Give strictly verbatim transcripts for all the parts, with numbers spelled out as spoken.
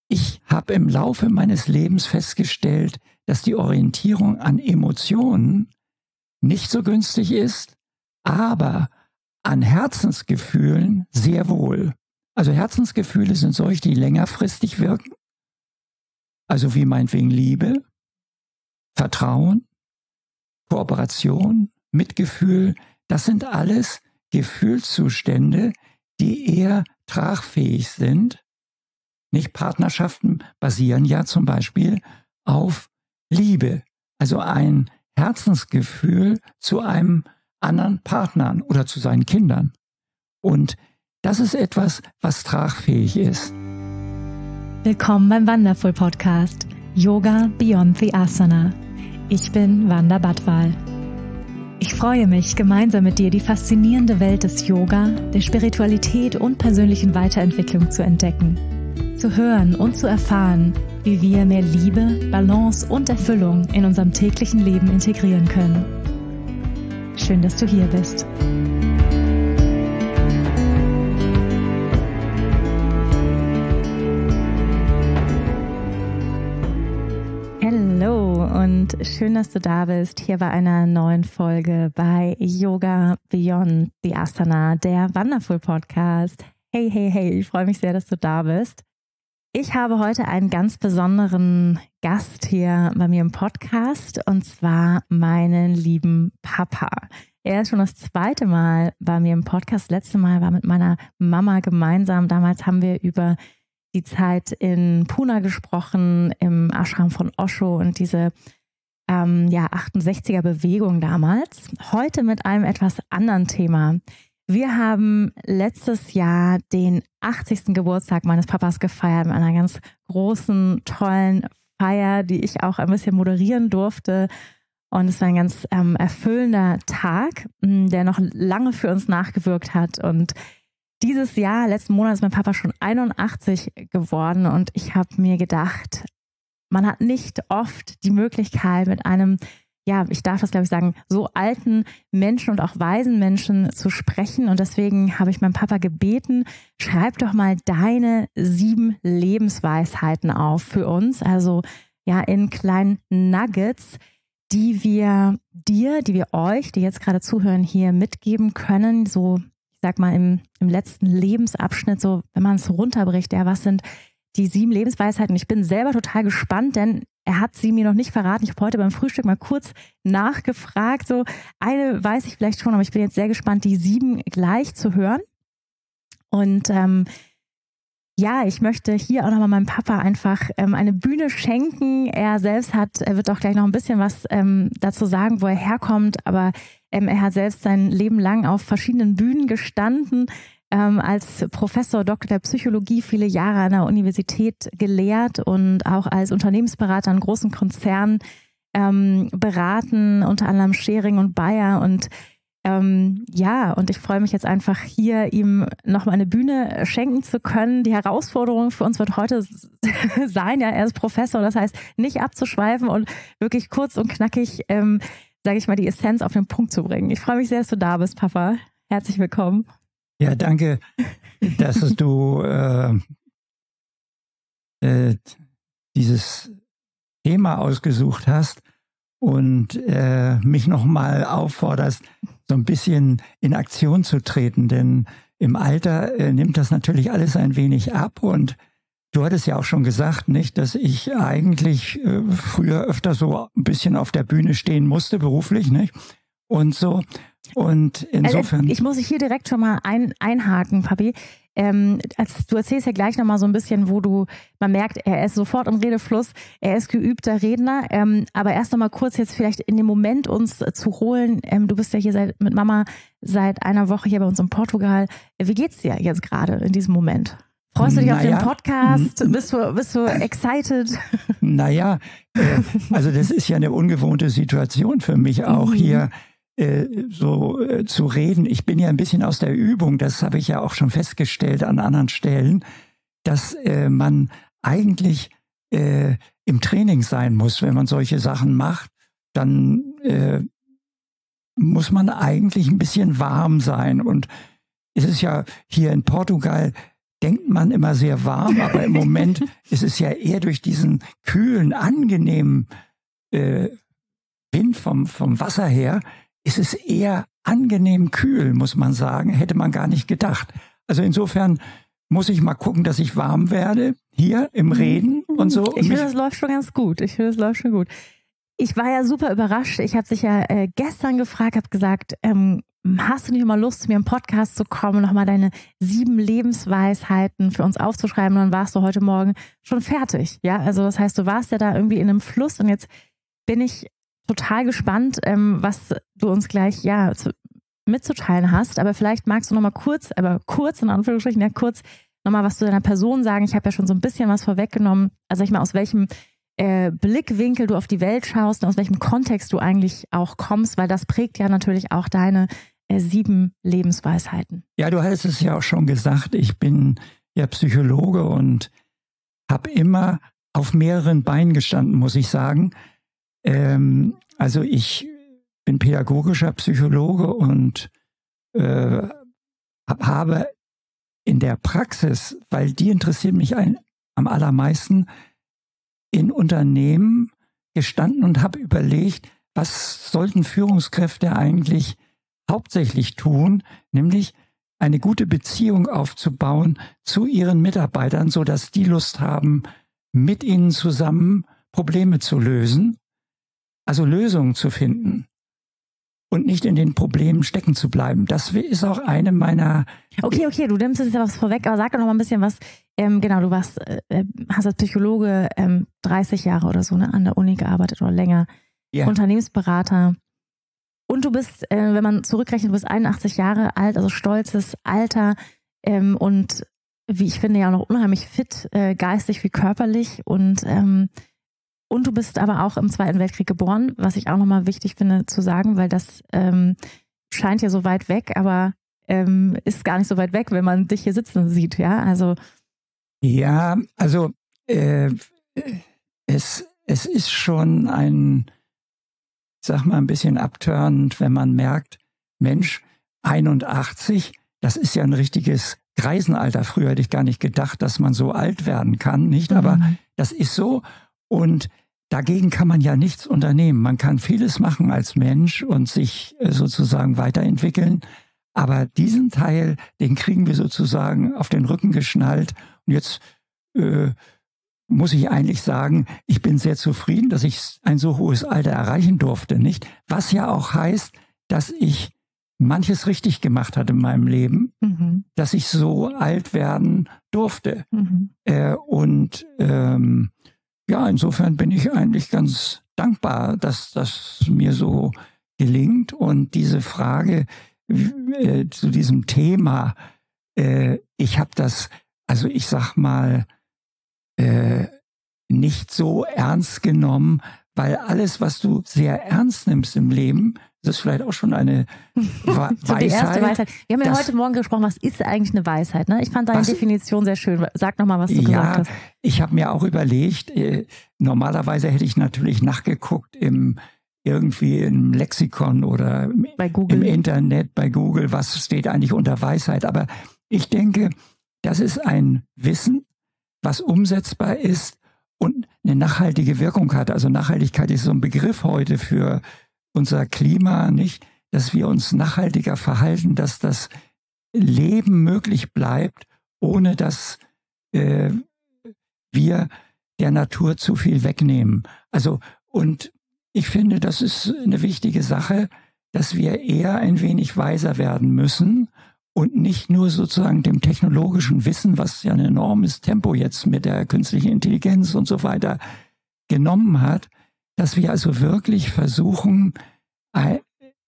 ich habe im Laufe meines Lebens festgestellt, dass die Orientierung an Emotionen nicht so günstig ist, aber an Herzensgefühlen sehr wohl. Also Herzensgefühle sind solche, die längerfristig wirken, also wie meinetwegen Liebe, Vertrauen, Kooperation, Mitgefühl. Das sind alles Gefühlszustände, die eher tragfähig sind. Nicht Partnerschaften basieren ja zum Beispiel auf Liebe, also ein Herzensgefühl zu einem anderen Partner oder zu seinen Kindern. Und das ist etwas, was tragfähig ist. Willkommen beim Wonderful Podcast Yoga Beyond the Asana. Ich bin Wanda Badwal. Ich freue mich, gemeinsam mit dir die faszinierende Welt des Yoga, der Spiritualität und persönlichen Weiterentwicklung zu entdecken, zu hören und zu erfahren, wie wir mehr Liebe, Balance und Erfüllung in unserem täglichen Leben integrieren können. Schön, dass du hier bist. Hallo und schön, dass du da bist, hier bei einer neuen Folge bei Yoga Beyond the Asana, der Wonderful Podcast. Hey, hey, hey, ich freue mich sehr, dass du da bist. Ich habe heute einen ganz besonderen Gast hier bei mir im Podcast, und zwar meinen lieben Papa. Er ist schon das zweite Mal bei mir im Podcast. Das letzte Mal war mit meiner Mama gemeinsam. Damals haben wir über die Zeit in Pune gesprochen, im Ashram von Osho und diese ähm, ja, achtundsechziger Bewegung damals. Heute mit einem etwas anderen Thema. Wir haben letztes Jahr den achtzigsten Geburtstag meines Papas gefeiert mit einer ganz großen, tollen Feier, die ich auch ein bisschen moderieren durfte. Und es war ein ganz ähm, erfüllender Tag, der noch lange für uns nachgewirkt hat. Und dieses Jahr, letzten Monat, ist mein Papa schon einundachtzig geworden. Und ich habe mir gedacht, man hat nicht oft die Möglichkeit, mit einem, ja, ich darf das glaube ich sagen, so alten Menschen und auch weisen Menschen zu sprechen. Und deswegen habe ich meinen Papa gebeten, schreib doch mal deine sieben Lebensweisheiten auf für uns. Also ja, in kleinen Nuggets, die wir dir, die wir euch, die jetzt gerade zuhören, hier mitgeben können. So, ich sag mal, im, im letzten Lebensabschnitt, so, wenn man es runterbricht, ja, was sind die sieben Lebensweisheiten? Ich bin selber total gespannt, denn er hat sie mir noch nicht verraten. Ich habe heute beim Frühstück mal kurz nachgefragt. So, eine weiß ich vielleicht schon, aber ich bin jetzt sehr gespannt, die sieben gleich zu hören. Und ähm, ja, ich möchte hier auch nochmal meinem Papa einfach ähm, eine Bühne schenken. Er selbst hat, er wird auch gleich noch ein bisschen was ähm, dazu sagen, wo er herkommt, aber ähm, er hat selbst sein Leben lang auf verschiedenen Bühnen gestanden, ähm, als Professor Doktor der Psychologie viele Jahre an der Universität gelehrt und auch als Unternehmensberater in großen Konzernen ähm, beraten, unter anderem Schering und Bayer. Und Ähm, ja, und ich freue mich jetzt einfach hier, ihm nochmal eine Bühne schenken zu können. Die Herausforderung für uns wird heute sein, ja, er ist Professor, das heißt, nicht abzuschweifen und wirklich kurz und knackig, ähm, sage ich mal, die Essenz auf den Punkt zu bringen. Ich freue mich sehr, dass du da bist, Papa. Herzlich willkommen. Ja, danke, dass du äh, äh, dieses Thema ausgesucht hast und äh, mich nochmal aufforderst, so ein bisschen in Aktion zu treten, denn im Alter äh, nimmt das natürlich alles ein wenig ab. Und du hattest ja auch schon gesagt, nicht, dass ich eigentlich äh, früher öfter so ein bisschen auf der Bühne stehen musste, beruflich, nicht? Und so. Und insofern. Also ich muss hier direkt schon mal ein, einhaken, Papi. Ähm, als, du erzählst ja gleich nochmal so ein bisschen, wo du, man merkt, er ist sofort im Redefluss, er ist geübter Redner, ähm, aber erst nochmal kurz jetzt vielleicht in den Moment uns äh, zu holen. Ähm, du bist ja hier seit, mit Mama seit einer Woche hier bei uns in Portugal. Wie geht's dir jetzt gerade in diesem Moment? Freust du dich naja, auf den Podcast? Bist du, bist du excited? Naja, äh, also das ist ja eine ungewohnte Situation für mich auch hier. so äh, zu reden. Ich bin ja ein bisschen aus der Übung, das habe ich ja auch schon festgestellt an anderen Stellen, dass äh, man eigentlich äh, im Training sein muss, wenn man solche Sachen macht, dann äh, muss man eigentlich ein bisschen warm sein. Und es ist ja hier in Portugal denkt man immer sehr warm, aber im Moment ist es ja eher durch diesen kühlen, angenehmen äh, Wind vom, vom Wasser her, ist es eher angenehm kühl, muss man sagen. Hätte man gar nicht gedacht. Also insofern muss ich mal gucken, dass ich warm werde, hier im Reden und so. Ich finde, das läuft schon ganz gut. Ich finde, das läuft schon gut. Ich war ja super überrascht. Ich habe dich ja äh, gestern gefragt, habe gesagt, ähm, hast du nicht mal Lust, zu mir im Podcast zu kommen und nochmal deine sieben Lebensweisheiten für uns aufzuschreiben? Und dann warst du heute Morgen schon fertig. Ja, also das heißt, du warst ja da irgendwie in einem Fluss und jetzt bin ich total gespannt, ähm, was du uns gleich ja zu, mitzuteilen hast. Aber vielleicht magst du nochmal kurz, aber kurz in Anführungsstrichen, ja kurz nochmal was zu deiner Person sagen. Ich habe ja schon so ein bisschen was vorweggenommen. Also ich mal, aus welchem äh, Blickwinkel du auf die Welt schaust und aus welchem Kontext du eigentlich auch kommst, weil das prägt ja natürlich auch deine äh, sieben Lebensweisheiten. Ja, du hast es ja auch schon gesagt, ich bin ja Psychologe und habe immer auf mehreren Beinen gestanden, muss ich sagen. Ähm, also ich bin pädagogischer Psychologe und äh, habe in der Praxis, weil die interessiert mich ein, am allermeisten, in Unternehmen gestanden und habe überlegt, was sollten Führungskräfte eigentlich hauptsächlich tun, nämlich eine gute Beziehung aufzubauen zu ihren Mitarbeitern, sodass die Lust haben, mit ihnen zusammen Probleme zu lösen, also Lösungen zu finden. Und nicht in den Problemen stecken zu bleiben. Das ist auch eine meiner... Okay, okay, du nimmst jetzt ja was vorweg, aber sag doch noch mal ein bisschen was. Ähm, genau, du warst, äh, hast als Psychologe ähm, dreißig Jahre oder so ne, an der Uni gearbeitet oder länger. Ja. Unternehmensberater. Und du bist, äh, wenn man zurückrechnet, du bist einundachtzig Jahre alt, also stolzes Alter ähm, und wie ich finde ja auch noch unheimlich fit, äh, geistig wie körperlich und ähm, Und du bist aber auch im Zweiten Weltkrieg geboren, was ich auch nochmal wichtig finde zu sagen, weil das ähm, scheint ja so weit weg, aber ähm, ist gar nicht so weit weg, wenn man dich hier sitzen sieht, ja? Also ja, also äh, es, es ist schon ein, sag mal, ein bisschen abtörend, wenn man merkt, Mensch, einundachtzig, das ist ja ein richtiges Greisenalter. Früher hätte ich gar nicht gedacht, dass man so alt werden kann, nicht? Mhm. Aber das ist so. Und dagegen kann man ja nichts unternehmen. Man kann vieles machen als Mensch und sich sozusagen weiterentwickeln. Aber diesen Teil, den kriegen wir sozusagen auf den Rücken geschnallt. Und jetzt äh, muss ich eigentlich sagen, ich bin sehr zufrieden, dass ich ein so hohes Alter erreichen durfte, nicht? Was ja auch heißt, dass ich manches richtig gemacht hat in meinem Leben, mhm. dass ich so alt werden durfte. Mhm. Äh, und ähm, ja, insofern bin ich eigentlich ganz dankbar, dass das mir so gelingt. Und diese Frage äh, zu diesem Thema, äh, ich habe das, also ich sag mal, äh, nicht so ernst genommen, weil alles, was du sehr ernst nimmst im Leben, das ist vielleicht auch schon eine Wa- so Weisheit. Die erste Weisheit. Wir haben ja heute Morgen gesprochen, was ist eigentlich eine Weisheit? Ne? Ich fand deine was, Definition sehr schön. Sag nochmal, was du ja, gesagt hast. Ich habe mir auch überlegt, äh, normalerweise hätte ich natürlich nachgeguckt im irgendwie im Lexikon oder bei Google. Im Internet, bei Google, was steht eigentlich unter Weisheit. Aber ich denke, das ist ein Wissen, was umsetzbar ist und eine nachhaltige Wirkung hat. Also Nachhaltigkeit ist so ein Begriff heute für unser Klima, nicht, dass wir uns nachhaltiger verhalten, dass das Leben möglich bleibt, ohne dass äh, wir der Natur zu viel wegnehmen. Also, und ich finde, das ist eine wichtige Sache, dass wir eher ein wenig weiser werden müssen und nicht nur sozusagen dem technologischen Wissen, was ja ein enormes Tempo jetzt mit der künstlichen Intelligenz und so weiter genommen hat, dass wir also wirklich versuchen, ein,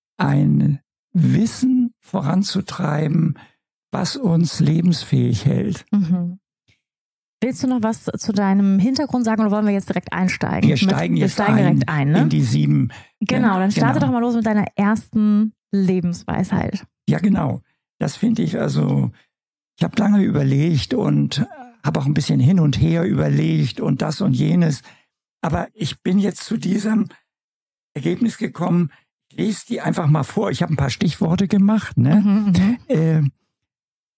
ein Wissen voranzutreiben, was uns lebensfähig hält. Mhm. Willst du noch was zu deinem Hintergrund sagen oder wollen wir jetzt direkt einsteigen? Wir steigen mit, jetzt wir steigen ein, direkt ein, ne? in die sieben. Genau, dann starte genau. doch mal los mit deiner ersten Lebensweisheit. Ja, genau. Das finde ich also, ich habe lange überlegt und habe auch ein bisschen hin und her überlegt und das und jenes. Aber ich bin jetzt zu diesem Ergebnis gekommen, ich lese die einfach mal vor. Ich habe ein paar Stichworte gemacht. Ne? Mhm, äh,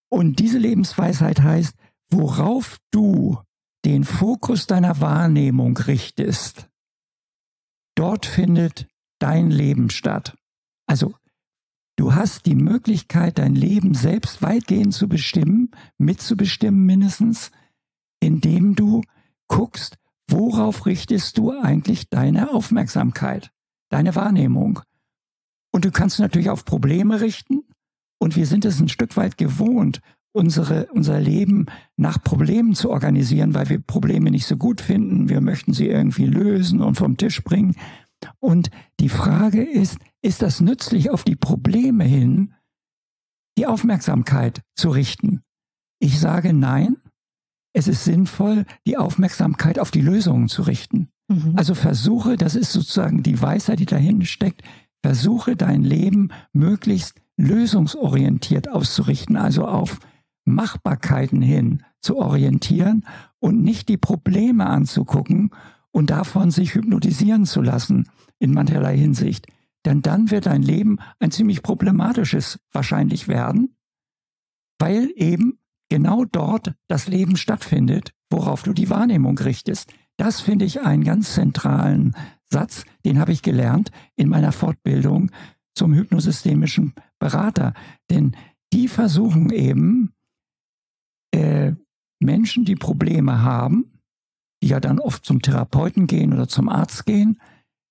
Und diese Lebensweisheit heißt, worauf du den Fokus deiner Wahrnehmung richtest, dort findet dein Leben statt. Also du hast die Möglichkeit, dein Leben selbst weitgehend zu bestimmen, mitzubestimmen mindestens, indem du guckst, worauf richtest du eigentlich deine Aufmerksamkeit, deine Wahrnehmung. Und du kannst natürlich auf Probleme richten. Und wir sind es ein Stück weit gewohnt, unsere, unser Leben nach Problemen zu organisieren, weil wir Probleme nicht so gut finden. Wir möchten sie irgendwie lösen und vom Tisch bringen. Und die Frage ist, ist das nützlich, auf die Probleme hin die Aufmerksamkeit zu richten? Ich sage nein. Es ist sinnvoll, die Aufmerksamkeit auf die Lösungen zu richten. Mhm. Also versuche, das ist sozusagen die Weisheit, die dahinter steckt, versuche dein Leben möglichst lösungsorientiert auszurichten, also auf Machbarkeiten hin zu orientieren und nicht die Probleme anzugucken und davon sich hypnotisieren zu lassen in mancherlei Hinsicht. Denn dann wird dein Leben ein ziemlich problematisches wahrscheinlich werden, weil eben genau dort das Leben stattfindet, worauf du die Wahrnehmung richtest. Das finde ich einen ganz zentralen Satz, den habe ich gelernt in meiner Fortbildung zum hypnosystemischen Berater. Denn die versuchen eben, äh, Menschen, die Probleme haben, die ja dann oft zum Therapeuten gehen oder zum Arzt gehen,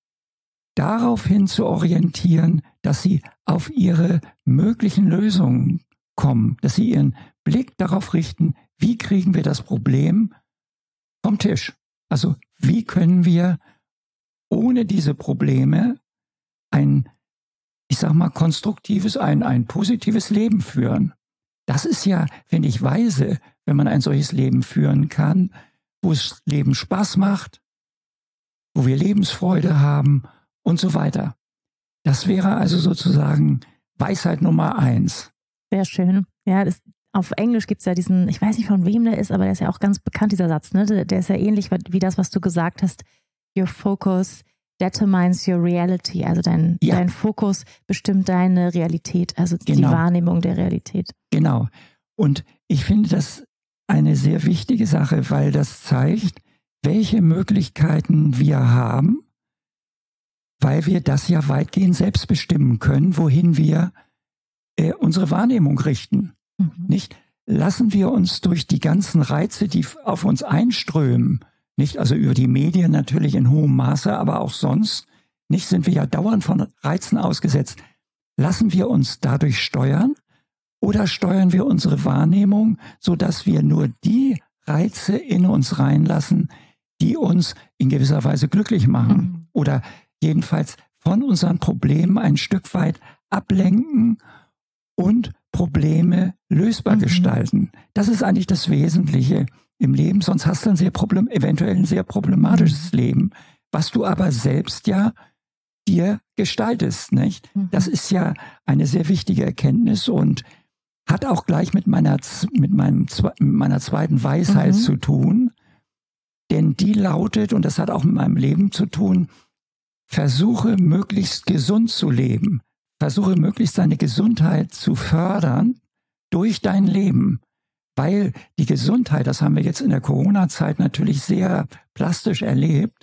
daraufhin zu orientieren, dass sie auf ihre möglichen Lösungen kommen, dass sie ihren Blick darauf richten, wie kriegen wir das Problem vom Tisch? Also wie können wir ohne diese Probleme ein, ich sag mal, konstruktives, ein, ein positives Leben führen? Das ist ja, finde ich, weise, wenn man ein solches Leben führen kann, wo das Leben Spaß macht, wo wir Lebensfreude haben und so weiter. Das wäre also sozusagen Weisheit Nummer eins. Sehr schön. Ja, das, auf Englisch gibt es ja diesen, ich weiß nicht von wem der ist, aber der ist ja auch ganz bekannt, dieser Satz, ne? Der, der ist ja ähnlich wie das, was du gesagt hast. Your focus determines your reality. Also dein, ja. dein Fokus bestimmt deine Realität, also genau. Die Wahrnehmung der Realität. Genau. Und ich finde das eine sehr wichtige Sache, weil das zeigt, welche Möglichkeiten wir haben, weil wir das ja weitgehend selbst bestimmen können, wohin wir äh, unsere Wahrnehmung richten. Mhm. Nicht? Lassen wir uns durch die ganzen Reize, die auf uns einströmen, nicht, also über die Medien natürlich in hohem Maße, aber auch sonst, nicht, sind wir ja dauernd von Reizen ausgesetzt. Lassen wir uns dadurch steuern oder steuern wir unsere Wahrnehmung, sodass wir nur die Reize in uns reinlassen, die uns in gewisser Weise glücklich machen mhm. oder jedenfalls von unseren Problemen ein Stück weit ablenken und Probleme lösbar mhm. gestalten. Das ist eigentlich das Wesentliche im Leben, sonst hast du ein sehr problem, eventuell ein sehr problematisches mhm. Leben, was du aber selbst ja dir gestaltest, nicht? Mhm. Das ist ja eine sehr wichtige Erkenntnis und hat auch gleich mit meiner, mit meinem, mit meiner zweiten Weisheit mhm. zu tun, denn die lautet, und das hat auch mit meinem Leben zu tun, versuche möglichst gesund zu leben, versuche möglichst deine Gesundheit zu fördern durch dein Leben. Weil die Gesundheit, das haben wir jetzt in der Corona-Zeit natürlich sehr plastisch erlebt,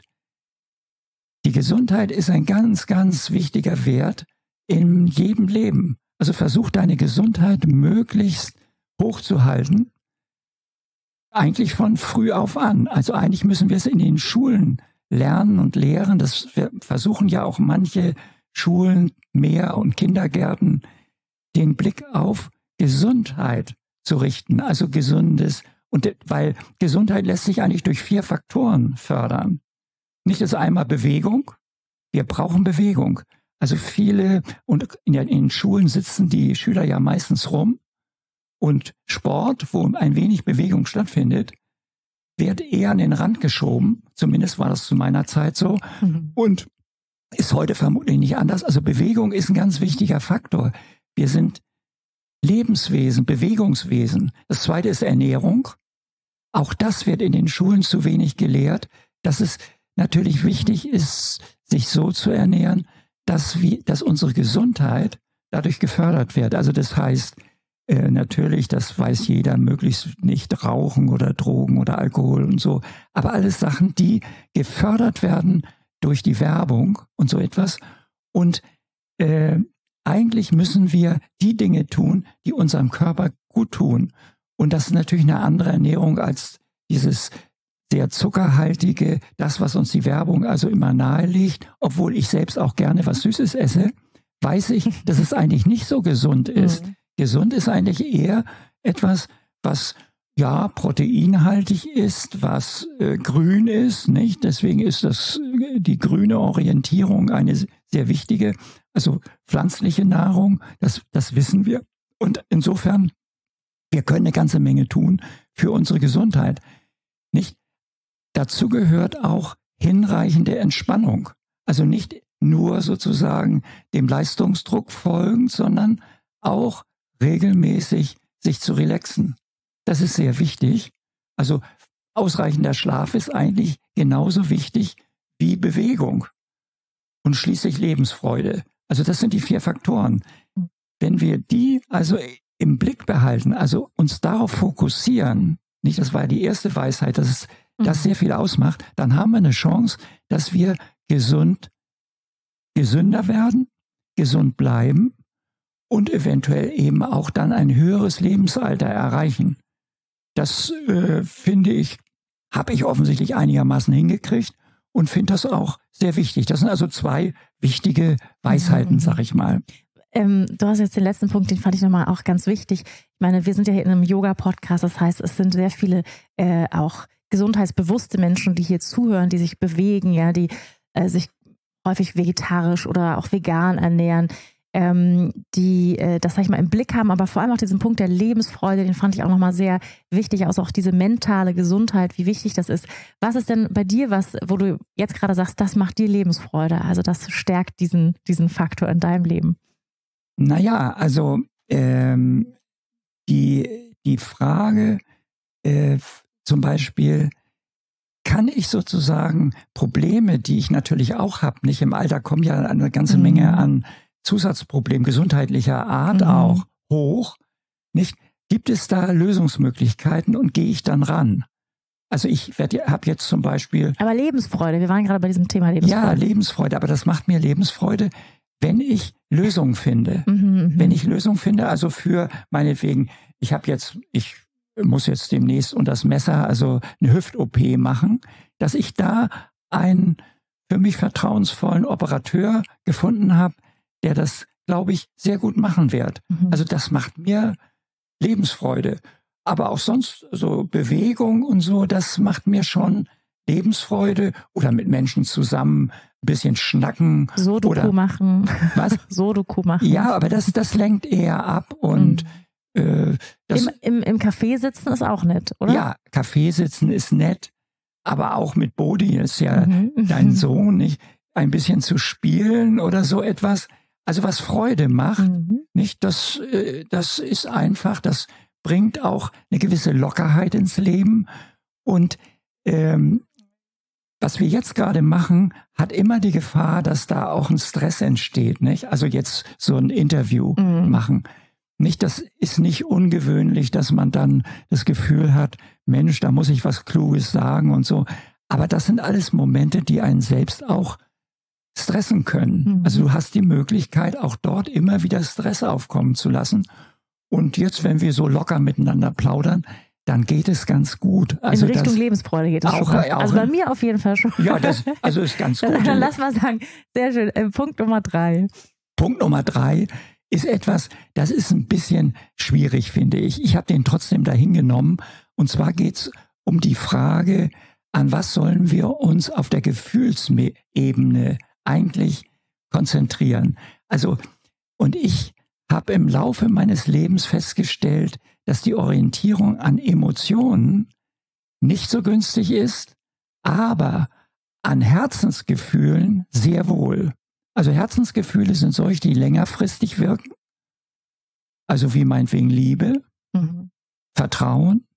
die Gesundheit ist ein ganz, ganz wichtiger Wert in jedem Leben. Also versuch deine Gesundheit möglichst hochzuhalten, eigentlich von früh auf an. Also eigentlich müssen wir es in den Schulen lernen und lehren. Das versuchen ja auch manche Schulen mehr und Kindergärten, den Blick auf Gesundheit zu richten, also gesundes, und weil Gesundheit lässt sich eigentlich durch vier Faktoren fördern. Nicht das einmal Bewegung, wir brauchen Bewegung. Also viele, und in den Schulen sitzen die Schüler ja meistens rum, und Sport, wo ein wenig Bewegung stattfindet, wird eher an den Rand geschoben, zumindest war das zu meiner Zeit so, mhm. und ist heute vermutlich nicht anders. Also Bewegung ist ein ganz wichtiger Faktor. Wir sind Lebenswesen, Bewegungswesen. Das zweite ist Ernährung. Auch das wird in den Schulen zu wenig gelehrt, dass es natürlich wichtig ist, sich so zu ernähren, dass, wir, dass unsere Gesundheit dadurch gefördert wird. Also das heißt, äh, natürlich, das weiß jeder, möglichst nicht rauchen oder Drogen oder Alkohol und so. Aber alles Sachen, die gefördert werden durch die Werbung und so etwas. Und äh, eigentlich müssen wir die Dinge tun, die unserem Körper gut tun. Und das ist natürlich eine andere Ernährung als dieses sehr zuckerhaltige, das, was uns die Werbung also immer nahelegt. Obwohl ich selbst auch gerne was Süßes esse, weiß ich, dass es eigentlich nicht so gesund ist. Mhm. Gesund ist eigentlich eher etwas, was ja proteinhaltig ist, was äh, grün ist, nicht? Deswegen ist das die grüne Orientierung eine sehr wichtige, also pflanzliche Nahrung, das, das wissen wir. Und insofern, wir können eine ganze Menge tun für unsere Gesundheit, nicht? Dazu gehört auch hinreichende Entspannung. Also nicht nur sozusagen dem Leistungsdruck folgen, sondern auch regelmäßig sich zu relaxen. Das ist sehr wichtig. Also ausreichender Schlaf ist eigentlich genauso wichtig wie Bewegung und schließlich Lebensfreude. Also das sind die vier Faktoren. Wenn wir die also im Blick behalten, also uns darauf fokussieren, nicht, das war ja die erste Weisheit, dass es das sehr viel ausmacht, dann haben wir eine Chance, dass wir gesund, gesünder werden, gesund bleiben und eventuell eben auch dann ein höheres Lebensalter erreichen. Das äh, finde ich, habe ich offensichtlich einigermaßen hingekriegt und finde das auch sehr wichtig. Das sind also zwei wichtige Weisheiten, mhm. sag ich mal. Ähm, du hast jetzt den letzten Punkt, den fand ich nochmal auch ganz wichtig. Ich meine, wir sind ja hier in einem Yoga-Podcast, das heißt, es sind sehr viele äh, auch gesundheitsbewusste Menschen, die hier zuhören, die sich bewegen, ja, die äh, sich häufig vegetarisch oder auch vegan ernähren, ähm, die äh, das, sag ich mal, im Blick haben, aber vor allem auch diesen Punkt der Lebensfreude, den fand ich auch nochmal sehr wichtig, also auch diese mentale Gesundheit, wie wichtig das ist. Was ist denn bei dir was, wo du jetzt gerade sagst, das macht dir Lebensfreude, also das stärkt diesen, diesen Faktor in deinem Leben? Naja, also ähm, die, die Frage äh, zum Beispiel, kann ich sozusagen Probleme, die ich natürlich auch habe, nicht im Alter kommen ja eine ganze mhm. Menge an Zusatzproblemen gesundheitlicher Art mhm. auch hoch, nicht? Gibt es da Lösungsmöglichkeiten und gehe ich dann ran? Also ich habe jetzt zum Beispiel... Aber Lebensfreude, wir waren gerade bei diesem Thema Lebensfreude. Ja, Lebensfreude, aber das macht mir Lebensfreude, wenn ich Lösungen finde. Mhm, wenn ich Lösungen finde, also für meinetwegen, ich habe jetzt, ich muss jetzt demnächst unter das Messer, also eine Hüft-O P machen, dass ich da einen für mich vertrauensvollen Operateur gefunden habe, der das, glaube ich, sehr gut machen wird. Mhm. Also das macht mir Lebensfreude. Aber auch sonst so Bewegung und so, das macht mir schon Lebensfreude oder mit Menschen zusammen ein bisschen schnacken. Sudoku oder machen. Was? Sudoku machen. Ja, aber das, das lenkt eher ab und mhm. äh, das, Im, im, Im Café sitzen ist auch nett, oder? Ja, Café sitzen ist nett, aber auch mit Bodhi, ist ja mhm. dein Sohn, nicht? Ein bisschen zu spielen oder so etwas. Also was Freude macht, mhm. nicht? Das, äh, das ist einfach, das bringt auch eine gewisse Lockerheit ins Leben. Und ähm, was wir jetzt gerade machen, hat immer die Gefahr, dass da auch ein Stress entsteht, nicht? Also jetzt so ein Interview mhm. machen. Nicht, das ist nicht ungewöhnlich, dass man dann das Gefühl hat, Mensch, da muss ich was Kluges sagen und so. Aber das sind alles Momente, die einen selbst auch stressen können. Mhm. Also du hast die Möglichkeit, auch dort immer wieder Stress aufkommen zu lassen. Und jetzt, wenn wir so locker miteinander plaudern, dann geht es ganz gut. Also in Richtung das, Lebensfreude geht es auch, schon. Auch also bei mir auf jeden Fall schon. Ja, das also ist ganz gut. Dann lass mal sagen, sehr schön. Äh, Punkt Nummer drei. Punkt Nummer drei ist etwas, das ist ein bisschen schwierig, finde ich. Ich habe den trotzdem dahin genommen. Und zwar geht es um die Frage, an was sollen wir uns auf der Gefühlsebene eigentlich konzentrieren? Also, und ich habe im Laufe meines Lebens festgestellt, dass die Orientierung an Emotionen nicht so günstig ist, aber an Herzensgefühlen sehr wohl. Also Herzensgefühle sind solche, die längerfristig wirken, also wie meinetwegen Liebe, mhm. Vertrauen,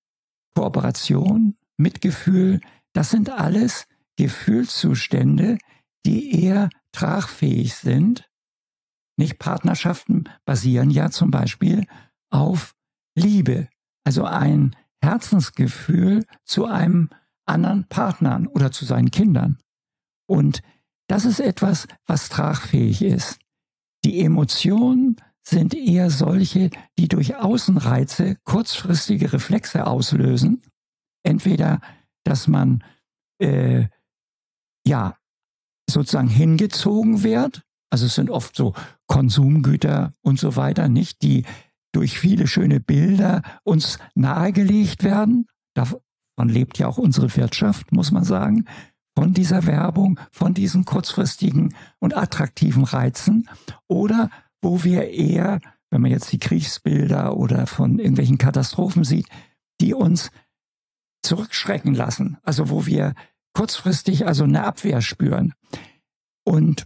Kooperation, Mitgefühl. Das sind alles Gefühlszustände, die eher tragfähig sind. Nicht Partnerschaften basieren ja zum Beispiel auf Liebe, also ein Herzensgefühl zu einem anderen Partnern oder zu seinen Kindern. Und das ist etwas, was tragfähig ist. Die Emotionen sind eher solche, die durch Außenreize kurzfristige Reflexe auslösen. Entweder, dass man äh, ja sozusagen hingezogen wird, also es sind oft so Konsumgüter und so weiter, nicht, die durch viele schöne Bilder uns nahegelegt werden. Davon lebt ja auch unsere Wirtschaft, muss man sagen, von dieser Werbung, von diesen kurzfristigen und attraktiven Reizen. Oder wo wir eher, wenn man jetzt die Kriegsbilder oder von irgendwelchen Katastrophen sieht, die uns zurückschrecken lassen. Also wo wir kurzfristig also eine Abwehr spüren. Und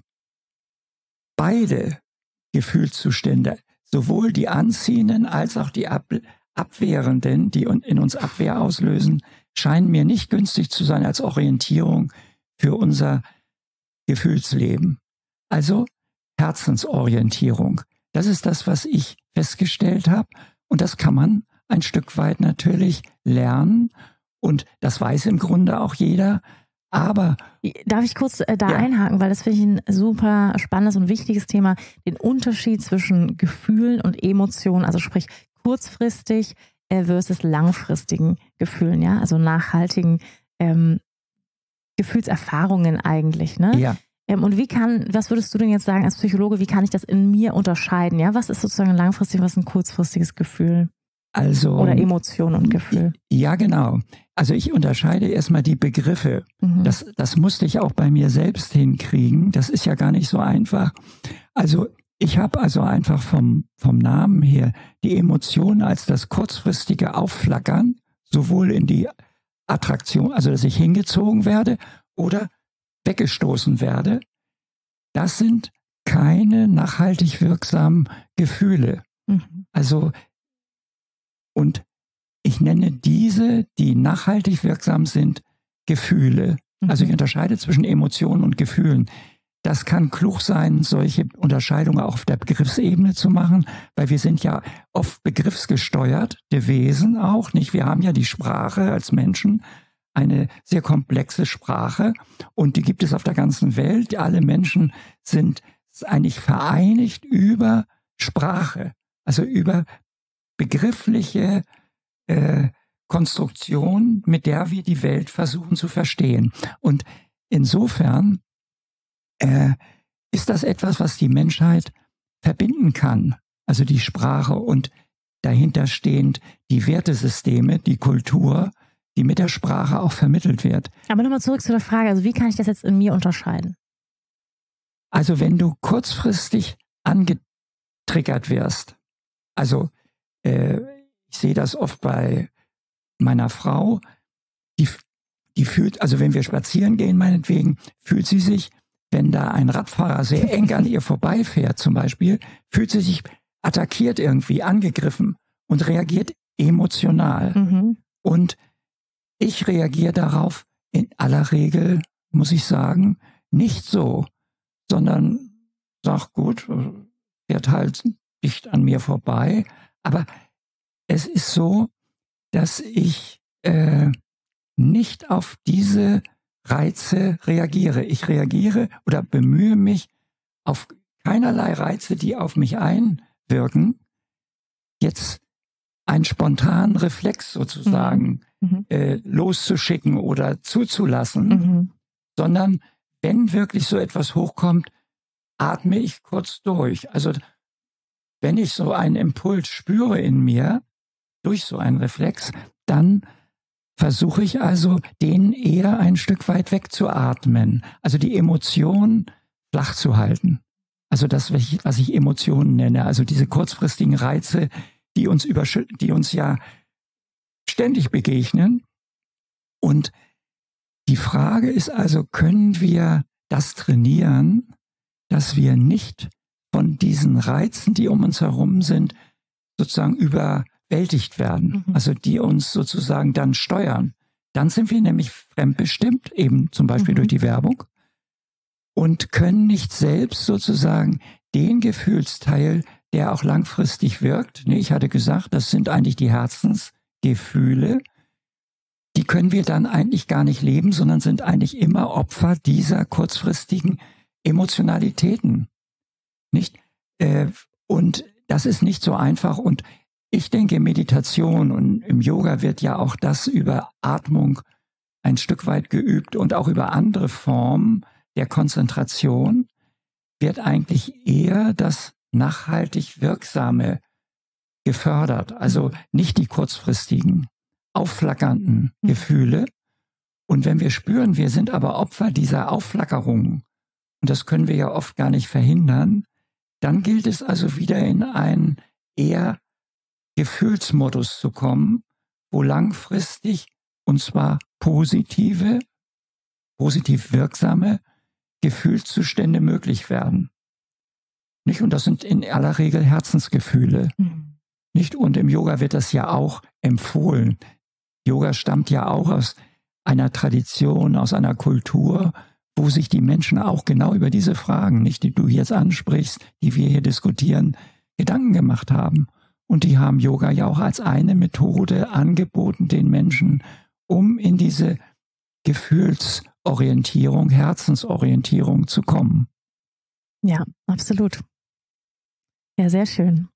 beide Gefühlszustände, sowohl die anziehenden als auch die ab abwehrenden, die in uns Abwehr auslösen, scheinen mir nicht günstig zu sein als Orientierung für unser Gefühlsleben. Also Herzensorientierung. Das ist das, was ich festgestellt habe. Und das kann man ein Stück weit natürlich lernen. Und das weiß im Grunde auch jeder. Aber darf ich kurz äh, da ja. einhaken, weil das finde ich ein super spannendes und wichtiges Thema, den Unterschied zwischen Gefühlen und Emotionen, also sprich kurzfristig äh, versus langfristigen Gefühlen, ja, also nachhaltigen ähm, Gefühlserfahrungen eigentlich, ne? Ja. Ähm, und wie kann, was würdest du denn jetzt sagen als Psychologe, wie kann ich das in mir unterscheiden, ja? Was ist sozusagen ein langfristiges, was ist ein kurzfristiges Gefühl? Also, oder Emotion und Gefühl. Ja, genau. Also ich unterscheide erstmal die Begriffe. Mhm. Das, das musste ich auch bei mir selbst hinkriegen. Das ist ja gar nicht so einfach. Also ich habe also einfach vom, vom Namen her die Emotion als das kurzfristige Aufflackern, sowohl in die Attraktion, also dass ich hingezogen werde oder weggestoßen werde. Das sind keine nachhaltig wirksamen Gefühle. Mhm. Also und ich nenne diese, die nachhaltig wirksam sind, Gefühle. Mhm. Also ich unterscheide zwischen Emotionen und Gefühlen. Das kann klug sein, solche Unterscheidungen auch auf der Begriffsebene zu machen, weil wir sind ja oft begriffsgesteuerte Wesen auch, nicht? Wir haben ja die Sprache als Menschen, eine sehr komplexe Sprache und die gibt es auf der ganzen Welt. Alle Menschen sind eigentlich vereinigt über Sprache, also über begriffliche äh, Konstruktion, mit der wir die Welt versuchen zu verstehen. Und insofern äh, ist das etwas, was die Menschheit verbinden kann. Also die Sprache und dahinter stehend die Wertesysteme, die Kultur, die mit der Sprache auch vermittelt wird. Aber nochmal zurück zu der Frage, also wie kann ich das jetzt in mir unterscheiden? Also wenn du kurzfristig angetriggert wirst, also ich sehe das oft bei meiner Frau, die, die fühlt, also wenn wir spazieren gehen meinetwegen, fühlt sie sich, wenn da ein Radfahrer sehr eng an ihr vorbeifährt zum Beispiel, fühlt sie sich attackiert irgendwie, angegriffen und reagiert emotional. Mhm. Und ich reagiere darauf in aller Regel, muss ich sagen, nicht so, sondern sag gut, fährt halt dicht an mir vorbei. Aber es ist so, dass ich äh, nicht auf diese Reize reagiere. Ich reagiere oder bemühe mich auf keinerlei Reize, die auf mich einwirken, jetzt einen spontanen Reflex sozusagen mhm. äh, loszuschicken oder zuzulassen, mhm. sondern wenn wirklich so etwas hochkommt, atme ich kurz durch. Also wenn ich so einen Impuls spüre in mir, durch so einen Reflex, dann versuche ich also, den eher ein Stück weit wegzuatmen. Also die Emotionen flach zu halten. Also das, was ich Emotionen nenne. Also diese kurzfristigen Reize, die uns überschütten, die uns ja ständig begegnen. Und die Frage ist also, können wir das trainieren, dass wir nicht von diesen Reizen, die um uns herum sind, sozusagen überwältigt werden, mhm. also die uns sozusagen dann steuern. Dann sind wir nämlich fremdbestimmt, eben zum Beispiel mhm. durch die Werbung, und können nicht selbst sozusagen den Gefühlsteil, der auch langfristig wirkt. Ich hatte gesagt, das sind eigentlich die Herzensgefühle. Die können wir dann eigentlich gar nicht leben, sondern sind eigentlich immer Opfer dieser kurzfristigen Emotionalitäten. Nicht? Und das ist nicht so einfach. Und ich denke, Meditation und im Yoga wird ja auch das über Atmung ein Stück weit geübt und auch über andere Formen der Konzentration wird eigentlich eher das nachhaltig Wirksame gefördert. Also nicht die kurzfristigen, aufflackernden mhm. Gefühle. Und wenn wir spüren, wir sind aber Opfer dieser Aufflackerungen, und das können wir ja oft gar nicht verhindern, dann gilt es also wieder in einen eher Gefühlsmodus zu kommen, wo langfristig, und zwar positive, positiv wirksame Gefühlszustände möglich werden. Nicht? Und das sind in aller Regel Herzensgefühle. Mhm. Nicht? Und im Yoga wird das ja auch empfohlen. Yoga stammt ja auch aus einer Tradition, aus einer Kultur, wo sich die Menschen auch genau über diese Fragen, nicht die du jetzt ansprichst, die wir hier diskutieren, Gedanken gemacht haben. Und die haben Yoga ja auch als eine Methode angeboten den Menschen, um in diese Gefühlsorientierung, Herzensorientierung zu kommen. Ja, absolut. Ja, sehr schön.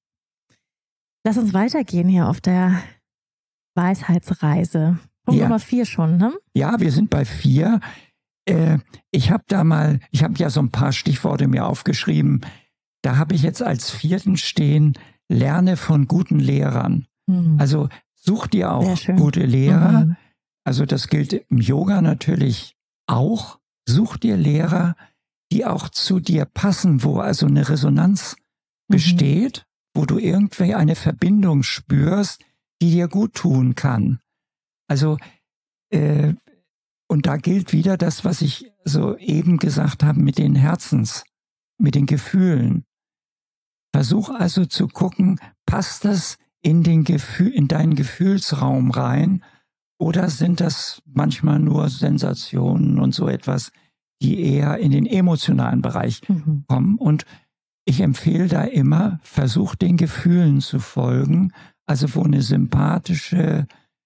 Lass uns weitergehen hier auf der Weisheitsreise. Punkt ja. Nummer vier schon, ne? Ja, wir sind bei vier. Äh, ich habe da mal, ich habe ja so ein paar Stichworte mir aufgeschrieben. Da habe ich jetzt als vierten stehen, lerne von guten Lehrern. Mhm. Also such dir auch gute Lehrer. Mhm. Also das gilt im Yoga natürlich auch. Such dir Lehrer, die auch zu dir passen, wo also eine Resonanz mhm. besteht, wo du irgendwie eine Verbindung spürst, die dir gut tun kann. Also äh, und da gilt wieder das, was ich so eben gesagt habe mit den Herzens, mit den Gefühlen. Versuch also zu gucken, passt das in den Gefühl, in deinen Gefühlsraum rein, oder sind das manchmal nur Sensationen und so etwas, die eher in den emotionalen Bereich mhm. kommen? Und ich empfehle da immer, versuch den Gefühlen zu folgen, also wo eine sympathische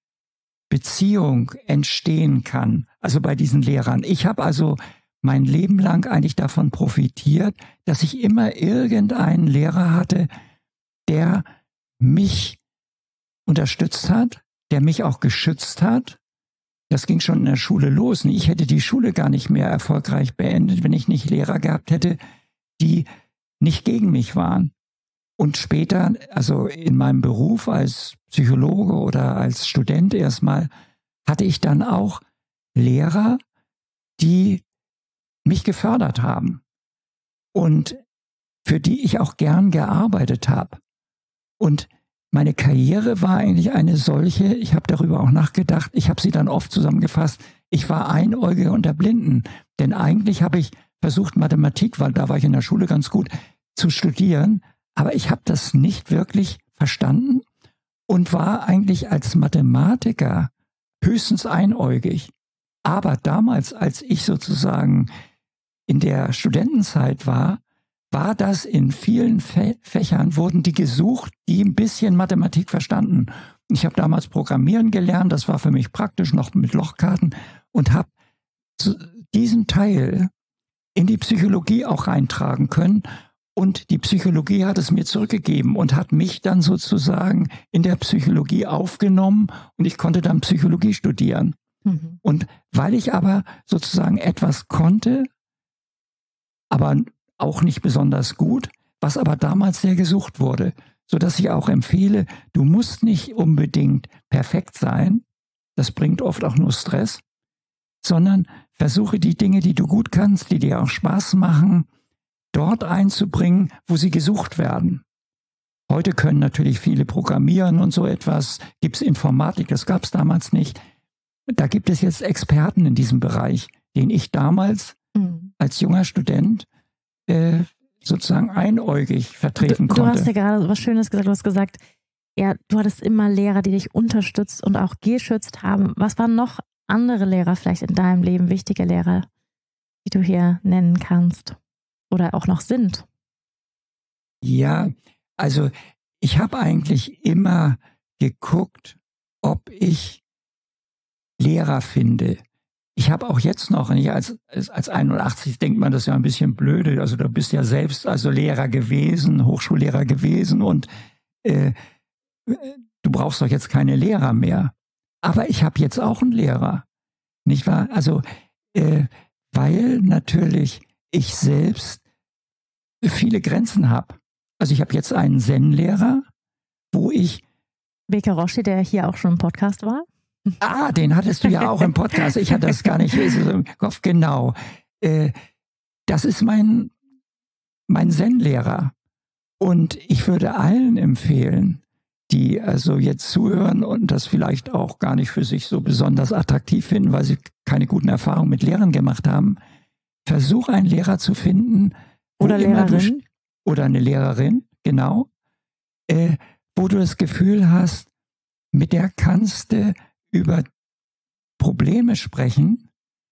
Beziehung entstehen kann. Also bei diesen Lehrern. Ich habe also mein Leben lang eigentlich davon profitiert, dass ich immer irgendeinen Lehrer hatte, der mich unterstützt hat, der mich auch geschützt hat. Das ging schon in der Schule los. Ich hätte die Schule gar nicht mehr erfolgreich beendet, wenn ich nicht Lehrer gehabt hätte, die nicht gegen mich waren. Und später, also in meinem Beruf als Psychologe oder als Student erstmal, hatte ich dann auch Lehrer, die mich gefördert haben und für die ich auch gern gearbeitet habe. Und meine Karriere war eigentlich eine solche, ich habe darüber auch nachgedacht, ich habe sie dann oft zusammengefasst, ich war Einäugige unter Blinden. Denn eigentlich habe ich versucht, Mathematik, weil da war ich in der Schule ganz gut, zu studieren, aber ich habe das nicht wirklich verstanden und war eigentlich als Mathematiker höchstens einäugig. Aber damals, als ich sozusagen in der Studentenzeit war, war das in vielen Fä- Fächern, wurden die gesucht, die ein bisschen Mathematik verstanden. Ich habe damals Programmieren gelernt, das war für mich praktisch, noch mit Lochkarten, und habe diesen Teil in die Psychologie auch reintragen können. Und die Psychologie hat es mir zurückgegeben und hat mich dann sozusagen in der Psychologie aufgenommen und ich konnte dann Psychologie studieren. Mhm. Und weil ich aber sozusagen etwas konnte, aber auch nicht besonders gut, was aber damals sehr gesucht wurde, sodass ich auch empfehle, du musst nicht unbedingt perfekt sein, das bringt oft auch nur Stress, sondern versuche die Dinge, die du gut kannst, die dir auch Spaß machen, dort einzubringen, wo sie gesucht werden. Heute können natürlich viele programmieren und so etwas, gibt es Informatik, das gab es damals nicht. Da gibt es jetzt Experten in diesem Bereich, den ich damals mhm. als junger Student äh, sozusagen einäugig vertreten du, konnte. Du hast ja gerade was Schönes gesagt, du hast gesagt, ja, du hattest immer Lehrer, die dich unterstützt und auch geschützt haben. Was waren noch andere Lehrer vielleicht in deinem Leben, wichtige Lehrer, die du hier nennen kannst? Oder auch noch sind? Ja, Also ich habe eigentlich immer geguckt, ob ich Lehrer finde. Ich habe auch jetzt noch, nicht als, als einundachtzig denkt man, das ist ja ein bisschen blöde, also du bist ja selbst also Lehrer gewesen, Hochschullehrer gewesen und äh, du brauchst doch jetzt keine Lehrer mehr. Aber ich habe jetzt auch einen Lehrer, nicht wahr? Also, äh, weil natürlich ich selbst viele Grenzen habe. Also ich habe jetzt einen Zen-Lehrer, wo ich... Beka Roshi, der hier auch schon im Podcast war. Ah, den hattest du ja auch im Podcast. Ich hatte das gar nicht im Kopf. Genau. Äh, das ist mein, mein Zen-Lehrer. Und ich würde allen empfehlen, die also jetzt zuhören und das vielleicht auch gar nicht für sich so besonders attraktiv finden, weil sie keine guten Erfahrungen mit Lehrern gemacht haben, versuch einen Lehrer zu finden. Oder Lehrerin. Du, oder eine Lehrerin, genau. Äh, wo du das Gefühl hast, mit der kannst du über Probleme sprechen,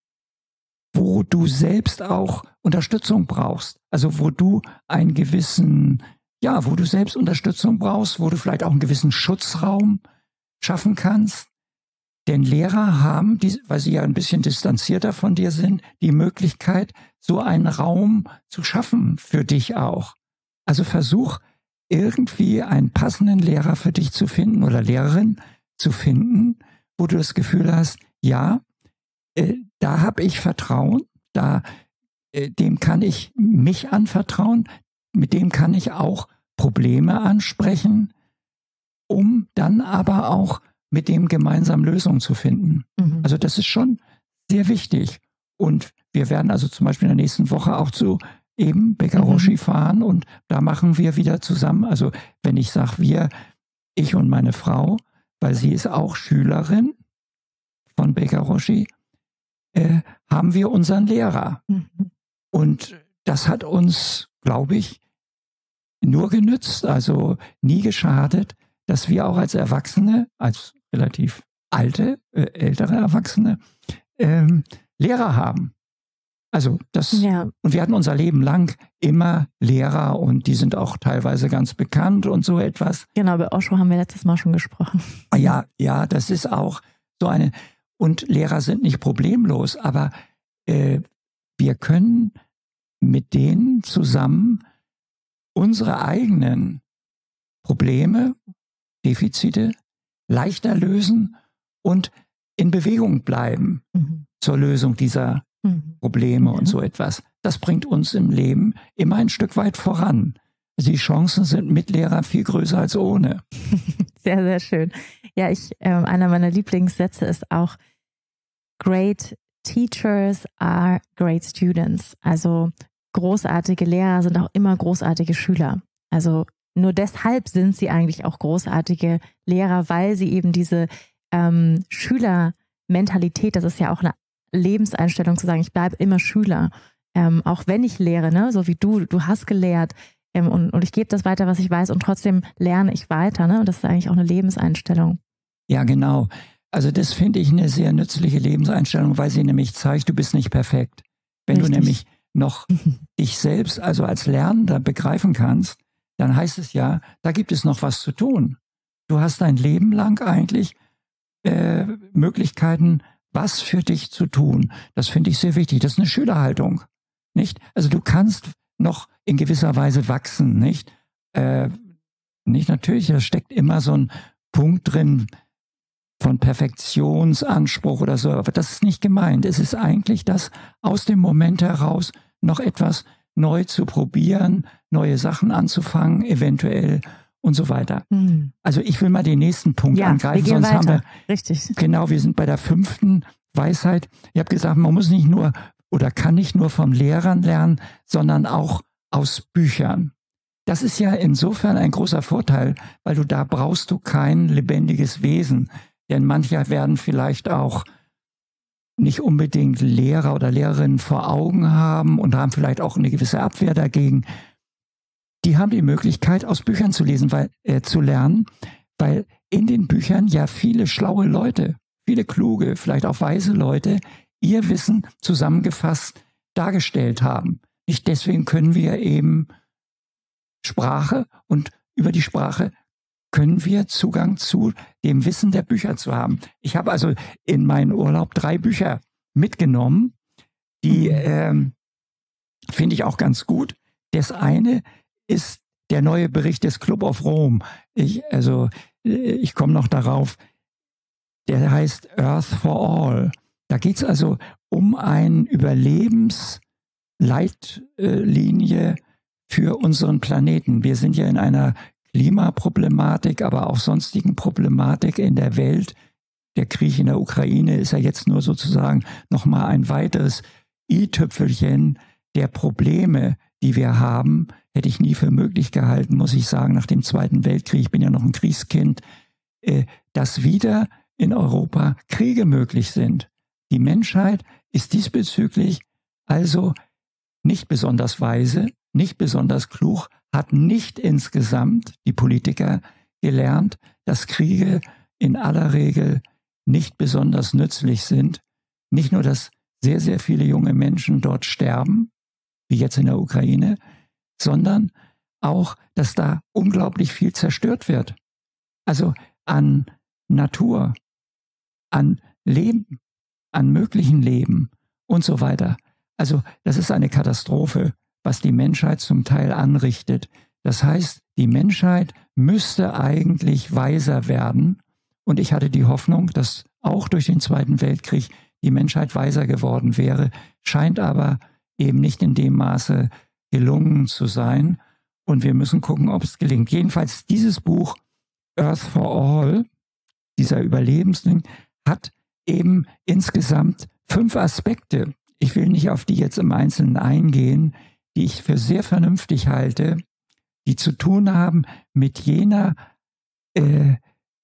wo du selbst auch Unterstützung brauchst. Also wo du einen gewissen, ja, wo du selbst Unterstützung brauchst, wo du vielleicht auch einen gewissen Schutzraum schaffen kannst. Denn Lehrer haben, die, weil sie ja ein bisschen distanzierter von dir sind, die Möglichkeit, so einen Raum zu schaffen für dich auch. Also versuch irgendwie einen passenden Lehrer für dich zu finden oder Lehrerin zu finden, wo du das Gefühl hast, ja, äh, da habe ich Vertrauen, da, äh, dem kann ich mich anvertrauen, mit dem kann ich auch Probleme ansprechen, um dann aber auch mit dem gemeinsam Lösungen zu finden. Mhm. Also das ist schon sehr wichtig. Und wir werden also zum Beispiel in der nächsten Woche auch zu eben Beka Roshi mhm. fahren und da machen wir wieder zusammen, also wenn ich sage wir, ich und meine Frau, weil sie ist auch Schülerin von Beka Roshi, äh, haben wir unseren Lehrer. Mhm. Und das hat uns, glaube ich, nur genützt, also nie geschadet, dass wir auch als Erwachsene, als relativ alte, äh, ältere Erwachsene, ähm, Lehrer haben. Also das, ja. Und wir hatten unser Leben lang immer Lehrer und die sind auch teilweise ganz bekannt und so etwas. Genau, über Osho haben wir letztes Mal schon gesprochen. Ja, ja, das ist auch so eine, und Lehrer sind nicht problemlos, aber äh, wir können mit denen zusammen unsere eigenen Probleme, Defizite leichter lösen und in Bewegung bleiben mhm. zur Lösung dieser mhm. Probleme mhm. und so etwas. Das bringt uns im Leben immer ein Stück weit voran. Die Chancen sind mit Lehrer viel größer als ohne. Sehr, sehr schön. Ja, ich, äh, einer meiner Lieblingssätze ist auch Great Teachers are great students. Also großartige Lehrer sind auch immer großartige Schüler. Also nur deshalb sind sie eigentlich auch großartige Lehrer, weil sie eben diese ähm, Schülermentalität, das ist ja auch eine Lebenseinstellung zu sagen, ich bleibe immer Schüler, ähm, auch wenn ich lehre, ne? So wie du, du hast gelehrt ähm, und, und ich gebe das weiter, was ich weiß und trotzdem lerne ich weiter. Ne? Und das ist eigentlich auch eine Lebenseinstellung. Ja, genau. Also das finde ich eine sehr nützliche Lebenseinstellung, weil sie nämlich zeigt, du bist nicht perfekt. Wenn Richtig. Du nämlich noch dich selbst also als Lernender begreifen kannst, dann heißt es ja, da gibt es noch was zu tun. Du hast dein Leben lang eigentlich äh, Möglichkeiten, was für dich zu tun. Das finde ich sehr wichtig. Das ist eine Schülerhaltung, nicht? Also du kannst noch in gewisser Weise wachsen, nicht? Äh, nicht natürlich, da steckt immer so ein Punkt drin von Perfektionsanspruch oder so, aber das ist nicht gemeint. Es ist eigentlich das, aus dem Moment heraus noch etwas neu zu probieren, neue Sachen anzufangen, eventuell und so weiter. Hm. Also ich will mal den nächsten Punkt ja, angreifen, wir sonst weiter. haben wir, Richtig. Genau, wir sind bei der fünften Weisheit. Ich habe gesagt, man muss nicht nur oder kann nicht nur vom Lehrern lernen, sondern auch aus Büchern. Das ist ja insofern ein großer Vorteil, weil du da brauchst du kein lebendiges Wesen. Denn manche werden vielleicht auch nicht unbedingt Lehrer oder Lehrerinnen vor Augen haben und haben vielleicht auch eine gewisse Abwehr dagegen. Die haben die Möglichkeit, aus Büchern zu lesen, weil, äh, zu lernen, weil in den Büchern ja viele schlaue Leute, viele kluge, vielleicht auch weise Leute ihr Wissen zusammengefasst dargestellt haben. Nicht deswegen können wir eben Sprache und über die Sprache können wir Zugang zu dem Wissen der Bücher zu haben. Ich habe also in meinen Urlaub drei Bücher mitgenommen, die ähm, finde ich auch ganz gut. Das eine ist der neue Bericht des Club of Rome. Ich, also, ich komme noch darauf. Der heißt Earth for All. Da geht es also um eine Überlebensleitlinie für unseren Planeten. Wir sind ja in einer Klimaproblematik, aber auch sonstigen Problematik in der Welt. Der Krieg in der Ukraine ist ja jetzt nur sozusagen nochmal ein weiteres i-Tüpfelchen der Probleme, die wir haben. Hätte ich nie für möglich gehalten, muss ich sagen, nach dem Zweiten Weltkrieg, ich bin ja noch ein Kriegskind, dass wieder in Europa Kriege möglich sind. Die Menschheit ist diesbezüglich also nicht besonders weise, nicht besonders klug, hat nicht insgesamt die Politiker gelernt, dass Kriege in aller Regel nicht besonders nützlich sind. Nicht nur, dass sehr, sehr viele junge Menschen dort sterben, wie jetzt in der Ukraine, sondern auch, dass da unglaublich viel zerstört wird. Also an Natur, an Leben, an möglichen Leben und so weiter. Also das ist eine Katastrophe, was die Menschheit zum Teil anrichtet. Das heißt, die Menschheit müsste eigentlich weiser werden. Und ich hatte die Hoffnung, dass auch durch den Zweiten Weltkrieg die Menschheit weiser geworden wäre, scheint aber eben nicht in dem Maße gelungen zu sein. Und wir müssen gucken, ob es gelingt. Jedenfalls dieses Buch Earth for All, dieser Überlebensding, hat eben insgesamt fünf Aspekte. Ich will nicht auf die jetzt im Einzelnen eingehen, die ich für sehr vernünftig halte, die zu tun haben mit jener, äh,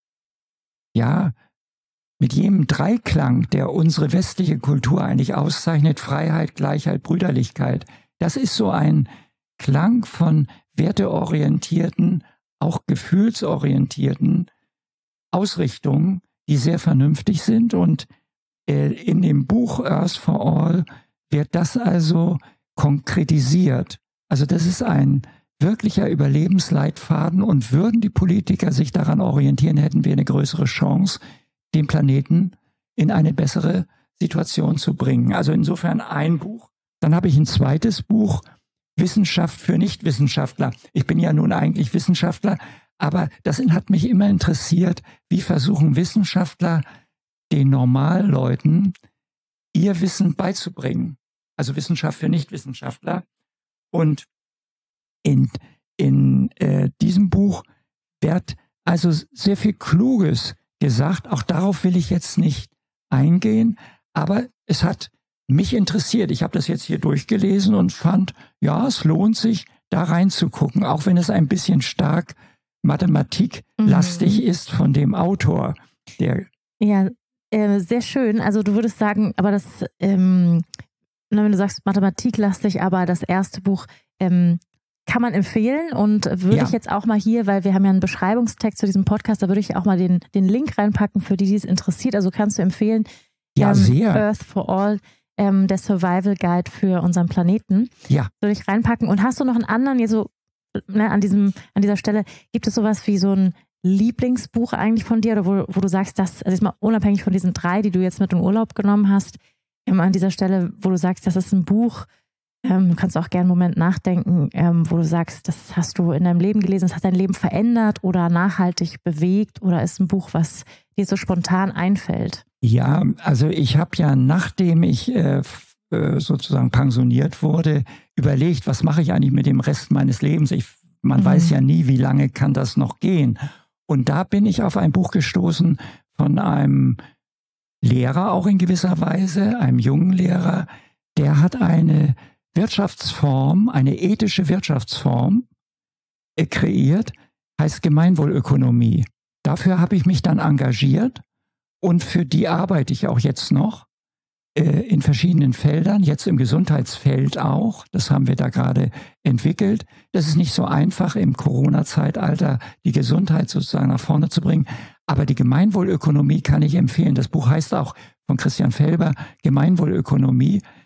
ja, mit jenem Dreiklang, der unsere westliche Kultur eigentlich auszeichnet: Freiheit, Gleichheit, Brüderlichkeit. Das ist so ein Klang von werteorientierten, auch gefühlsorientierten Ausrichtungen, die sehr vernünftig sind. Und äh, in dem Buch Earth for All wird das also konkretisiert. Also das ist ein wirklicher Überlebensleitfaden, und würden die Politiker sich daran orientieren, hätten wir eine größere Chance, den Planeten in eine bessere Situation zu bringen. Also insofern ein Buch. Dann habe ich ein zweites Buch, Wissenschaft für Nichtwissenschaftler. Ich bin ja nun eigentlich Wissenschaftler, aber das hat mich immer interessiert, wie versuchen Wissenschaftler den Normalleuten ihr Wissen beizubringen. Also Wissenschaft für Nichtwissenschaftler. Und in, in äh, diesem Buch wird also sehr viel Kluges gesagt. Auch darauf will ich jetzt nicht eingehen, aber es hat mich interessiert. Ich habe das jetzt hier durchgelesen und fand, ja, es lohnt sich, da reinzugucken, auch wenn es ein bisschen stark mathematiklastig mhm. ist von dem Autor. Der ja, äh, sehr schön. Also du würdest sagen, aber das, ähm, wenn du sagst mathematiklastig, aber das erste Buch ähm, kann man empfehlen, und würde ja. ich jetzt auch mal hier, weil wir haben ja einen Beschreibungstext zu diesem Podcast, da würde ich auch mal den, den Link reinpacken, für die, die es interessiert. Also kannst du empfehlen, ja, ähm, sehr. Earth for All, ähm, der Survival Guide für unseren Planeten. Ja. Würde ich reinpacken. Und hast du noch einen anderen, hier so, ne, an diesem, an dieser Stelle, gibt es sowas wie so ein Lieblingsbuch eigentlich von dir, oder wo, wo du sagst, dass, also jetzt mal unabhängig von diesen drei, die du jetzt mit in Urlaub genommen hast, ähm, an dieser Stelle, wo du sagst, das ist ein Buch, Ähm, du kannst auch gerne einen Moment nachdenken, ähm, wo du sagst, das hast du in deinem Leben gelesen, das hat dein Leben verändert oder nachhaltig bewegt, oder ist ein Buch, was dir so spontan einfällt? Ja, also ich habe ja, nachdem ich äh, sozusagen pensioniert wurde, überlegt, was mache ich eigentlich mit dem Rest meines Lebens? Ich, man mhm. weiß ja nie, wie lange kann das noch gehen. Und da bin ich auf ein Buch gestoßen von einem Lehrer, auch in gewisser Weise, einem jungen Lehrer, der hat eine Wirtschaftsform, eine ethische Wirtschaftsform äh, kreiert, heißt Gemeinwohlökonomie. Dafür habe ich mich dann engagiert, und für die arbeite ich auch jetzt noch äh, in verschiedenen Feldern, jetzt im Gesundheitsfeld auch. Das haben wir da gerade entwickelt. Das ist nicht so einfach, im Corona-Zeitalter die Gesundheit sozusagen nach vorne zu bringen. Aber die Gemeinwohlökonomie kann ich empfehlen. Das Buch heißt auch von Christian Felber Gemeinwohlökonomie.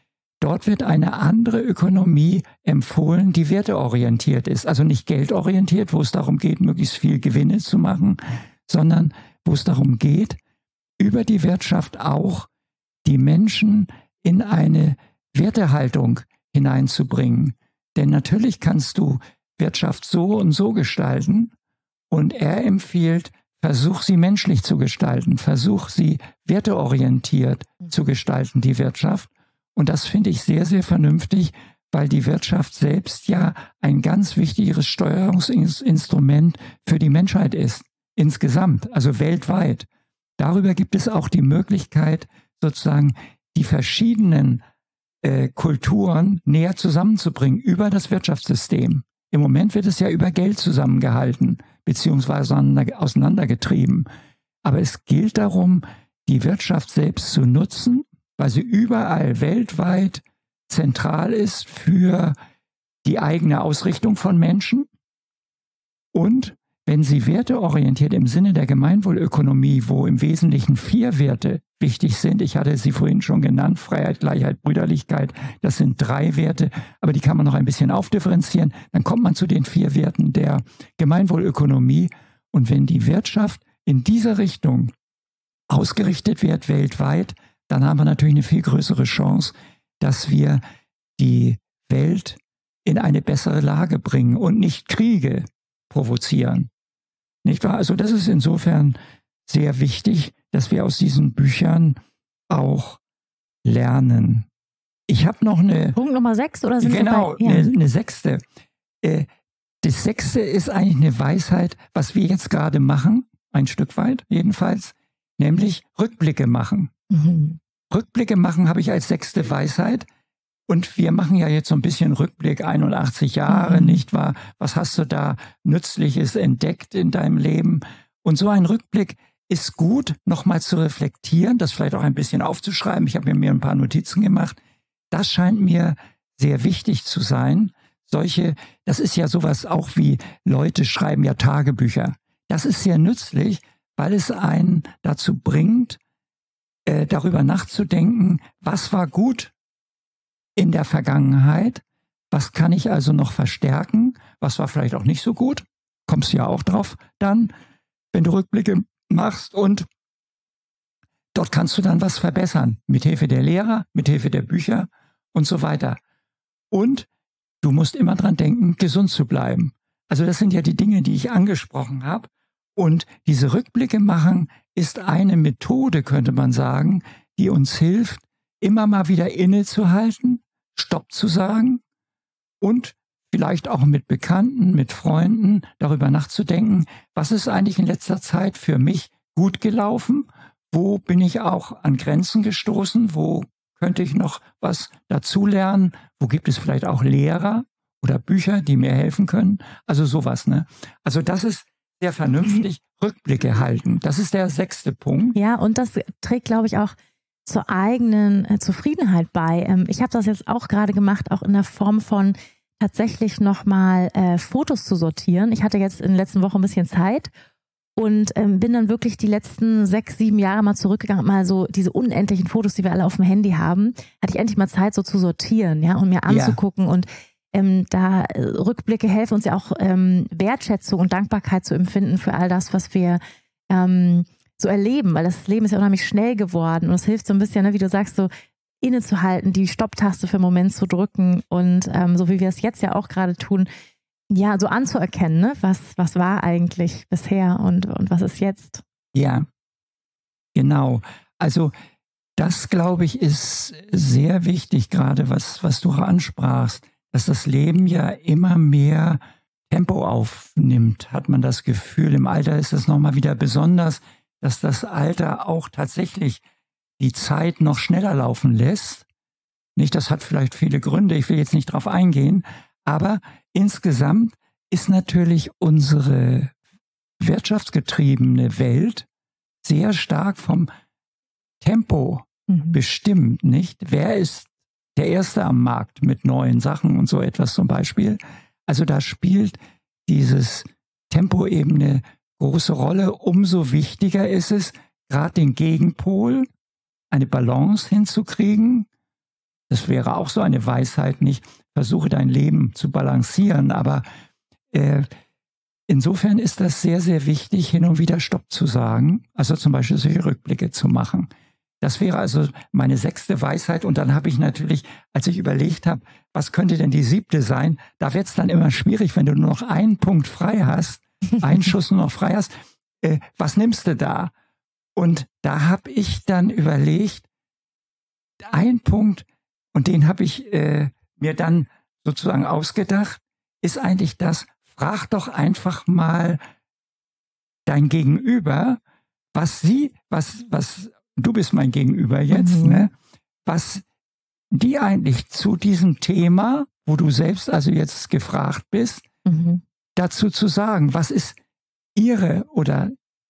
dort wird eine andere Ökonomie empfohlen, die werteorientiert ist. Also nicht geldorientiert, wo es darum geht, möglichst viel Gewinne zu machen, sondern wo es darum geht, über die Wirtschaft auch die Menschen in eine Wertehaltung hineinzubringen. Denn natürlich kannst du Wirtschaft so und so gestalten, und er empfiehlt, versuch sie menschlich zu gestalten, versuch sie werteorientiert zu gestalten, die Wirtschaft. Und das finde ich sehr, sehr vernünftig, weil die Wirtschaft selbst ja ein ganz wichtiges Steuerungsinstrument für die Menschheit ist, insgesamt, also weltweit. Darüber gibt es auch die Möglichkeit, sozusagen die verschiedenen äh, Kulturen näher zusammenzubringen über das Wirtschaftssystem. Im Moment wird es ja über Geld zusammengehalten, beziehungsweise auseinandergetrieben. Aber es gilt darum, die Wirtschaft selbst zu nutzen, weil sie überall weltweit zentral ist für die eigene Ausrichtung von Menschen. Und wenn sie werteorientiert im Sinne der Gemeinwohlökonomie, wo im Wesentlichen vier Werte wichtig sind, ich hatte sie vorhin schon genannt, Freiheit, Gleichheit, Brüderlichkeit, das sind drei Werte, aber die kann man noch ein bisschen aufdifferenzieren, dann kommt man zu den vier Werten der Gemeinwohlökonomie. Und wenn die Wirtschaft in dieser Richtung ausgerichtet wird weltweit, dann haben wir natürlich eine viel größere Chance, dass wir die Welt in eine bessere Lage bringen und nicht Kriege provozieren. Nicht wahr? Also das ist insofern sehr wichtig, dass wir aus diesen Büchern auch lernen. Ich habe noch eine... Punkt Nummer sechs oder sind Genau, wir bei, ja. eine, eine sechste. Äh, das sechste ist eigentlich eine Weisheit, was wir jetzt gerade machen, ein Stück weit jedenfalls, nämlich Rückblicke machen. Mhm. Rückblicke machen habe ich als sechste Weisheit. Und wir machen ja jetzt so ein bisschen Rückblick, einundachtzig Jahre, mhm. nicht wahr? Was hast du da Nützliches entdeckt in deinem Leben? Und so ein Rückblick ist gut, nochmal zu reflektieren, das vielleicht auch ein bisschen aufzuschreiben. Ich habe mir ein paar Notizen gemacht. Das scheint mir sehr wichtig zu sein. Solche, das ist ja sowas auch wie Leute schreiben ja Tagebücher. Das ist sehr nützlich, weil es einen dazu bringt, äh, darüber nachzudenken, was war gut in der Vergangenheit, was kann ich also noch verstärken, was war vielleicht auch nicht so gut, kommst du ja auch drauf dann, wenn du Rückblicke machst, und dort kannst du dann was verbessern, mit Hilfe der Lehrer, mit Hilfe der Bücher und so weiter. Und du musst immer dran denken, gesund zu bleiben. Also das sind ja die Dinge, die ich angesprochen habe, und diese Rückblicke machen ist eine Methode, könnte man sagen, die uns hilft, immer mal wieder innezuhalten, Stopp zu sagen und vielleicht auch mit Bekannten, mit Freunden darüber nachzudenken, was ist eigentlich in letzter Zeit für mich gut gelaufen, wo bin ich auch an Grenzen gestoßen, wo könnte ich noch was dazulernen, wo gibt es vielleicht auch Lehrer oder Bücher, die mir helfen können, also sowas, ne? Also das ist sehr vernünftig, Rückblicke halten, das ist der sechste Punkt. Ja, und das trägt, glaube ich, auch zur eigenen äh, Zufriedenheit bei. Ähm, ich habe das jetzt auch gerade gemacht, auch in der Form von tatsächlich nochmal äh, Fotos zu sortieren. Ich hatte jetzt in der letzten Woche ein bisschen Zeit und ähm, bin dann wirklich die letzten sechs, sieben Jahre mal zurückgegangen, mal so diese unendlichen Fotos, die wir alle auf dem Handy haben, hatte ich endlich mal Zeit, so zu sortieren, ja, und mir anzugucken. Ja. Und ähm, da äh, Rückblicke helfen uns ja auch, ähm, Wertschätzung und Dankbarkeit zu empfinden für all das, was wir ähm, so erleben, weil das Leben ist ja unheimlich schnell geworden und es hilft so ein bisschen, ne, wie du sagst, so innezuhalten, die Stopptaste für einen Moment zu drücken und ähm, so wie wir es jetzt ja auch gerade tun, ja, so anzuerkennen, ne, was, was war eigentlich bisher und, und was ist jetzt. Ja, genau. Also das, glaube ich, ist sehr wichtig, gerade was, was du ansprachst, dass das Leben ja immer mehr Tempo aufnimmt, hat man das Gefühl. Im Alter ist es nochmal wieder besonders, dass das Alter auch tatsächlich die Zeit noch schneller laufen lässt. Nicht, das hat vielleicht viele Gründe, ich will jetzt nicht drauf eingehen, aber insgesamt ist natürlich unsere wirtschaftsgetriebene Welt sehr stark vom Tempo mhm. bestimmt, nicht? Wer ist der Erste am Markt mit neuen Sachen und so etwas zum Beispiel? Also da spielt dieses Tempo eben eine große Rolle. Umso wichtiger ist es, gerade den Gegenpol, eine Balance hinzukriegen. das wäre auch so eine Weisheit, nicht? Versuche dein Leben zu balancieren, aber äh, insofern ist das sehr, sehr wichtig, hin und wieder Stopp zu sagen, also zum Beispiel solche Rückblicke zu machen. Das wäre also meine sechste Weisheit. Und dann habe ich natürlich, als ich überlegt habe, was könnte denn die siebte sein, da wird es dann immer schwierig, wenn du nur noch einen Punkt frei hast, einen Schuss nur noch frei hast, äh, was nimmst du da? Und da habe ich dann überlegt, ein Punkt, und den habe ich äh, mir dann sozusagen ausgedacht, ist eigentlich das, frag doch einfach mal dein Gegenüber, was sie, was, was, du bist mein Gegenüber jetzt, mhm. ne, was die eigentlich zu diesem Thema, wo du selbst also jetzt gefragt bist, mhm. dazu zu sagen, was ist ihre oder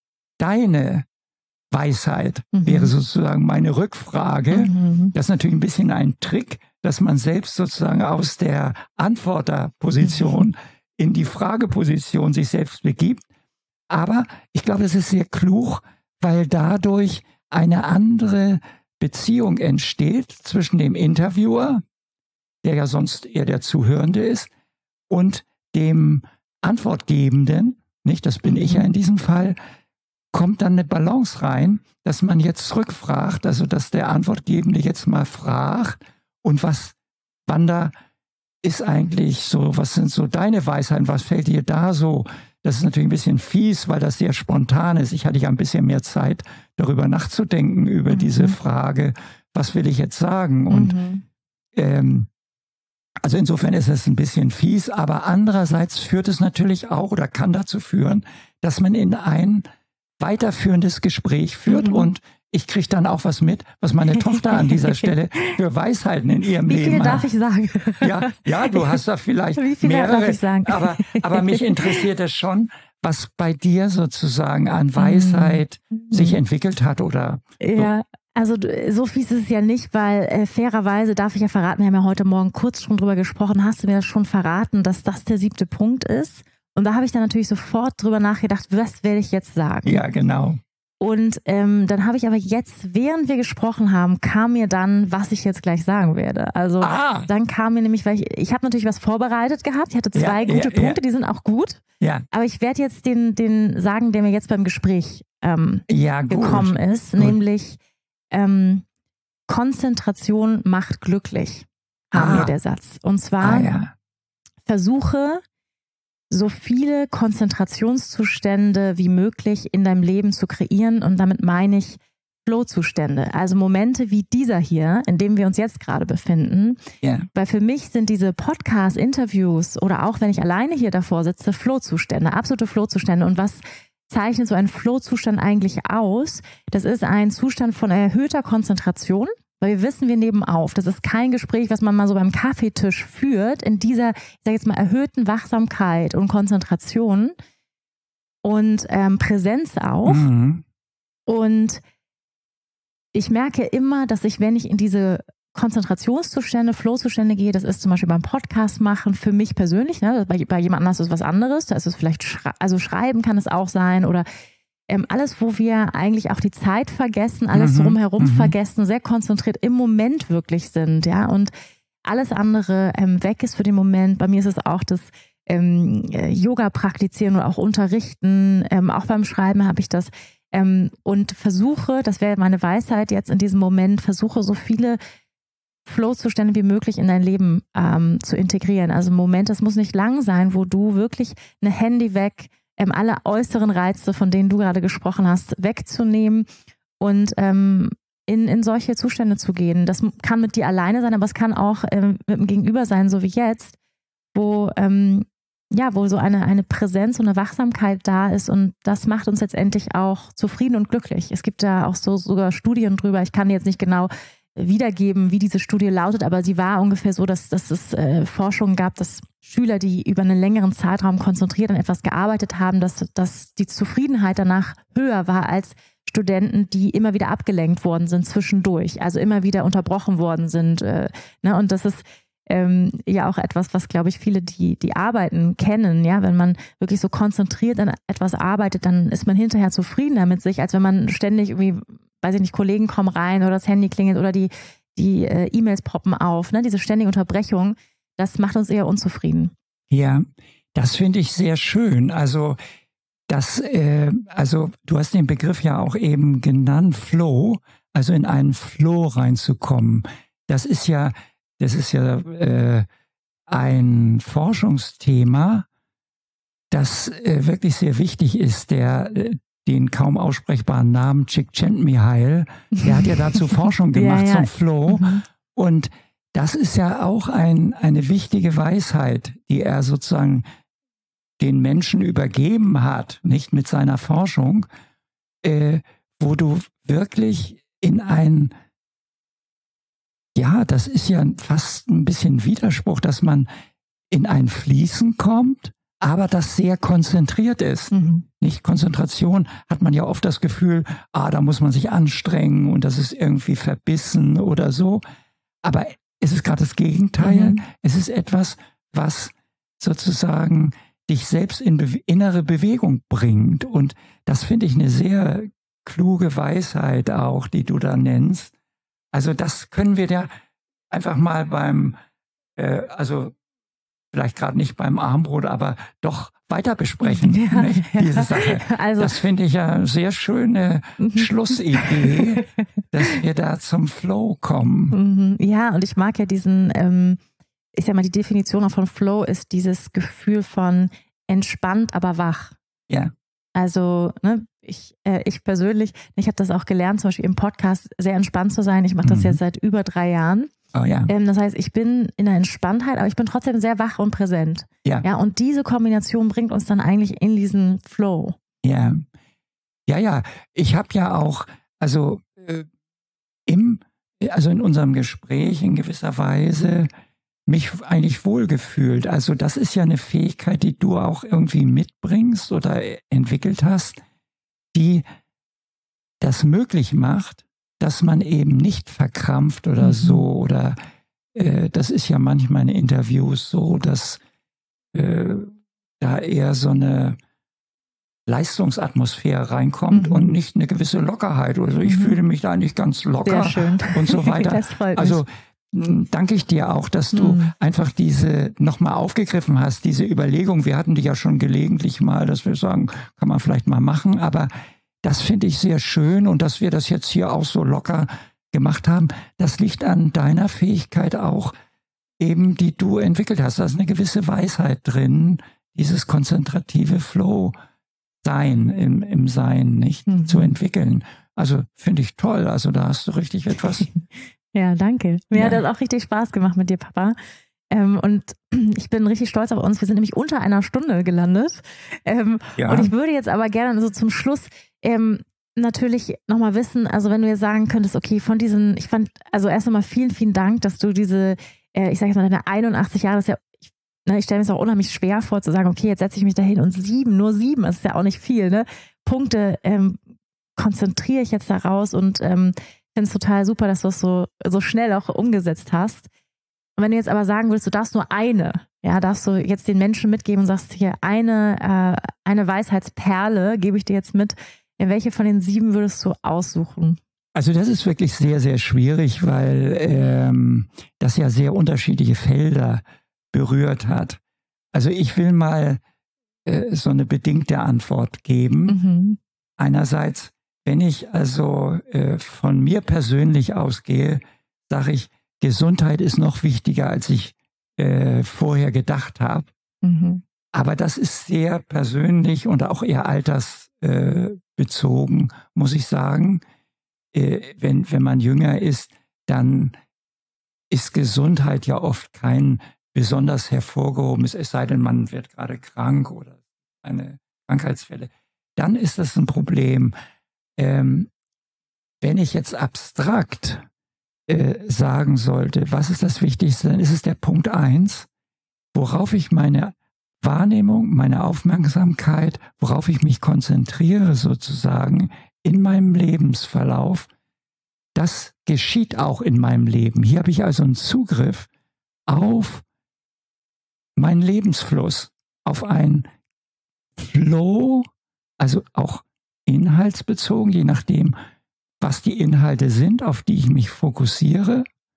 deine Weisheit, mhm. wäre sozusagen meine Rückfrage. Mhm. Das ist natürlich ein bisschen ein Trick, dass man selbst sozusagen aus der Antworterposition mhm. in die Frageposition sich selbst begibt. Aber ich glaube, es ist sehr klug, weil dadurch eine andere Beziehung entsteht zwischen dem Interviewer, der ja sonst eher der Zuhörende ist, und dem Antwortgebenden, nicht, das bin ich ja in diesem Fall, kommt dann eine Balance rein, dass man jetzt zurückfragt, also dass der Antwortgebende jetzt mal fragt, und was, Wanda, ist eigentlich so, was sind so deine Weisheiten, was fällt dir da so? Das ist natürlich ein bisschen fies, weil das sehr spontan ist. Ich hatte ja ein bisschen mehr Zeit, darüber nachzudenken, über mhm. diese Frage, was will ich jetzt sagen? Und mhm. ähm, also insofern ist es ein bisschen fies, aber andererseits führt es natürlich auch oder kann dazu führen, dass man in ein weiterführendes Gespräch führt mhm. und ich kriege dann auch was mit, was meine Tochter an dieser Stelle für Weisheiten in ihrem Wie Leben viele hat. darf ich sagen? Ja, ja, du hast da vielleicht Wie viele mehrere, darf ich sagen? aber, aber mich interessiert es schon, was bei dir sozusagen an Weisheit mhm. sich entwickelt hat oder ja. so. Also so fies ist es ja nicht, weil äh, fairerweise darf ich ja verraten, wir haben ja heute Morgen kurz schon drüber gesprochen, hast du mir das schon verraten, dass das der siebte Punkt ist? Und da habe ich dann natürlich sofort drüber nachgedacht, was werde ich jetzt sagen? Ja, genau. Und ähm, dann habe ich aber jetzt, während wir gesprochen haben, kam mir dann, was ich jetzt gleich sagen werde. Also ah. dann kam mir nämlich, weil ich, ich habe natürlich was vorbereitet gehabt. Ich hatte zwei ja, gute ja, Punkte, ja. die sind auch gut. Ja. Aber ich werde jetzt den, den sagen, der mir jetzt beim Gespräch ähm, ja, gekommen ist, gut. nämlich ähm, Konzentration macht glücklich, war ah. mir der Satz. Und zwar ah, ja. versuche so viele Konzentrationszustände wie möglich in deinem Leben zu kreieren. Und damit meine ich Flow-Zustände. Also Momente wie dieser hier, in dem wir uns jetzt gerade befinden. Yeah. Weil für mich sind diese Podcast-Interviews oder auch wenn ich alleine hier davor sitze, Flow-Zustände, absolute Flow-Zustände. Und was zeichnet so ein Flow-Zustand eigentlich aus? Das ist ein Zustand von erhöhter Konzentration. Weil wir wissen, wir nehmen auf. Das ist kein Gespräch, was man mal so beim Kaffeetisch führt, in dieser, ich sage jetzt mal, erhöhten Wachsamkeit und Konzentration und ähm, Präsenz auch. Mhm. Und ich merke immer, dass ich, wenn ich in diese Konzentrationszustände, Flow-Zustände gehe, das ist zum Beispiel beim Podcast machen, für mich persönlich, ne, bei, bei jemand anders ist es was anderes, da ist es vielleicht, schrei- also schreiben kann es auch sein oder Ähm, alles, wo wir eigentlich auch die Zeit vergessen, alles mhm, drumherum mhm. vergessen, sehr konzentriert im Moment wirklich sind, ja, und alles andere ähm, weg ist für den Moment. Bei mir ist es auch das ähm, Yoga praktizieren oder auch unterrichten, ähm, auch beim Schreiben habe ich das ähm, und versuche, das wäre meine Weisheit jetzt in diesem Moment, versuche so viele Flow-Zustände wie möglich in dein Leben ähm, zu integrieren. Also ein Moment, das muss nicht lang sein, wo du wirklich ein Handy weg, Ähm, alle äußeren Reize, von denen du gerade gesprochen hast, wegzunehmen und ähm, in, in solche Zustände zu gehen. Das kann mit dir alleine sein, aber es kann auch ähm, mit dem Gegenüber sein, so wie jetzt, wo, ähm, ja, wo so eine, eine Präsenz und eine Wachsamkeit da ist und das macht uns letztendlich auch zufrieden und glücklich. Es gibt da auch so sogar Studien drüber, ich kann jetzt nicht genau wiedergeben, wie diese Studie lautet, aber sie war ungefähr so, dass, dass es äh, Forschungen gab, dass Schüler, die über einen längeren Zeitraum konzentriert an etwas gearbeitet haben, dass, dass die Zufriedenheit danach höher war als Studenten, die immer wieder abgelenkt worden sind zwischendurch, also immer wieder unterbrochen worden sind. Äh, ne? Und das ist ähm, ja auch etwas, was, glaube ich, viele, die, die arbeiten, kennen. Ja? Wenn man wirklich so konzentriert an etwas arbeitet, dann ist man hinterher zufriedener mit sich, als wenn man ständig irgendwie, weiß ich nicht, Kollegen kommen rein oder das Handy klingelt oder die die äh, E-Mails poppen auf, ne? Diese ständige Unterbrechung, das macht uns eher unzufrieden. Ja, das finde ich sehr schön. Also das, äh, also du hast den Begriff ja auch eben genannt, Flow, also in einen Flow reinzukommen. Das ist ja, das ist ja äh, ein Forschungsthema, das äh, wirklich sehr wichtig ist. Der äh, den kaum aussprechbaren Namen Csikszentmihalyi, der hat ja dazu Forschung gemacht ja, ja. zum Flow. Mhm. Und das ist ja auch ein, eine wichtige Weisheit, die er sozusagen den Menschen übergeben hat, nicht mit seiner Forschung, äh, wo du wirklich in ein, ja, das ist ja fast ein bisschen Widerspruch, dass man in ein Fließen kommt, aber das sehr konzentriert ist. Mhm. Nicht Konzentration hat man ja oft das Gefühl, ah, da muss man sich anstrengen und das ist irgendwie verbissen oder so. Aber es ist gerade das Gegenteil. Mhm. Es ist etwas, was sozusagen dich selbst in be- innere Bewegung bringt. Und das finde ich eine sehr kluge Weisheit auch, die du da nennst. Also das können wir ja einfach mal beim, äh, also vielleicht gerade nicht beim Armbrot, aber doch weiter besprechen, ja, nicht? Ja. Diese Sache. Also, das finde ich ja eine sehr schöne Schlussidee, dass wir da zum Flow kommen. Ja, und ich mag ja diesen, ähm, ich sag mal, die Definition auch von Flow ist dieses Gefühl von entspannt, aber wach. Ja. Also, ne, ich, äh, ich persönlich, ich habe das auch gelernt, zum Beispiel im Podcast sehr entspannt zu sein. Ich mache das mhm. jetzt seit über drei Jahren. Oh, ja. ähm, das heißt, ich bin in der Entspanntheit, aber ich bin trotzdem sehr wach und präsent. Ja. Ja, und diese Kombination bringt uns dann eigentlich in diesen Flow. Ja, ja, ja. Ich habe ja auch, also äh, im, also in unserem Gespräch in gewisser Weise mich eigentlich wohlgefühlt. Also das ist ja eine Fähigkeit, die du auch irgendwie mitbringst oder entwickelt hast, die das möglich macht, dass man eben nicht verkrampft oder mhm. so. Oder äh, das ist ja manchmal in Interviews so, dass äh, da eher so eine Leistungsatmosphäre reinkommt mhm. und nicht eine gewisse Lockerheit. Also ich mhm. fühle mich da eigentlich ganz locker und so weiter. Das freut mich. Also danke ich dir auch, dass du mhm. einfach diese nochmal aufgegriffen hast, diese Überlegung. Wir hatten die ja schon gelegentlich mal, dass wir sagen, kann man vielleicht mal machen, aber das finde ich sehr schön und dass wir das jetzt hier auch so locker gemacht haben, das liegt an deiner Fähigkeit auch eben, die du entwickelt hast. Da ist eine gewisse Weisheit drin, dieses konzentrative Flow-Sein im, im Sein, nicht mhm. zu entwickeln. Also finde ich toll. Also da hast du richtig etwas. Ja, danke. Mir ja. hat das auch richtig Spaß gemacht mit dir, Papa. Ähm, und ich bin richtig stolz auf uns. Wir sind nämlich unter einer Stunde gelandet. Ähm, ja. Und ich würde jetzt aber gerne so zum Schluss ähm, natürlich nochmal wissen, also wenn du jetzt sagen könntest, okay, von diesen, ich fand, also erst einmal vielen, vielen Dank, dass du diese, äh, ich sage jetzt mal, deine einundachtzig Jahre, das ist ja, ich, ne, ich stelle mir es auch unheimlich schwer vor, zu sagen, okay, jetzt setze ich mich dahin und sieben, nur sieben, das ist ja auch nicht viel, ne? Punkte ähm, konzentriere ich jetzt daraus und ähm, finde es total super, dass du es so, so schnell auch umgesetzt hast. Und wenn du jetzt aber sagen würdest, du darfst nur eine, ja, darfst du jetzt den Menschen mitgeben und sagst hier, eine, äh, eine Weisheitsperle gebe ich dir jetzt mit, welche von den sieben würdest du aussuchen? Also das ist wirklich sehr, sehr schwierig, weil ähm, das ja sehr unterschiedliche Felder berührt hat. Also ich will mal äh, so eine bedingte Antwort geben. Mhm. Einerseits, wenn ich also äh, von mir persönlich ausgehe, sage ich, Gesundheit ist noch wichtiger, als ich äh, vorher gedacht habe. Mhm. Aber das ist sehr persönlich und auch eher altersbezogen, äh, muss ich sagen. Äh, wenn, wenn man jünger ist, dann ist Gesundheit ja oft kein besonders hervorgehobenes, es sei denn, man wird gerade krank oder eine Krankheitsfälle. Dann ist das ein Problem. Ähm, wenn ich jetzt abstrakt äh, sagen sollte, was ist das Wichtigste, dann ist es der Punkt eins, worauf ich meine Wahrnehmung, meine Aufmerksamkeit, worauf ich mich konzentriere sozusagen in meinem Lebensverlauf, das geschieht auch in meinem Leben. Hier habe ich also einen Zugriff auf meinen Lebensfluss, auf einen Flow, also auch inhaltsbezogen, je nachdem, was die Inhalte sind, auf die ich mich fokussiere.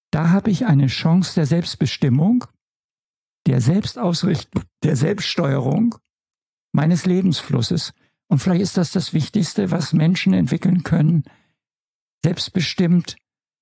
da habe ich eine Chance der Selbstbestimmung, der Selbstausrichtung, der Selbststeuerung meines Lebensflusses. Und vielleicht ist das das Wichtigste, was Menschen entwickeln können, selbstbestimmt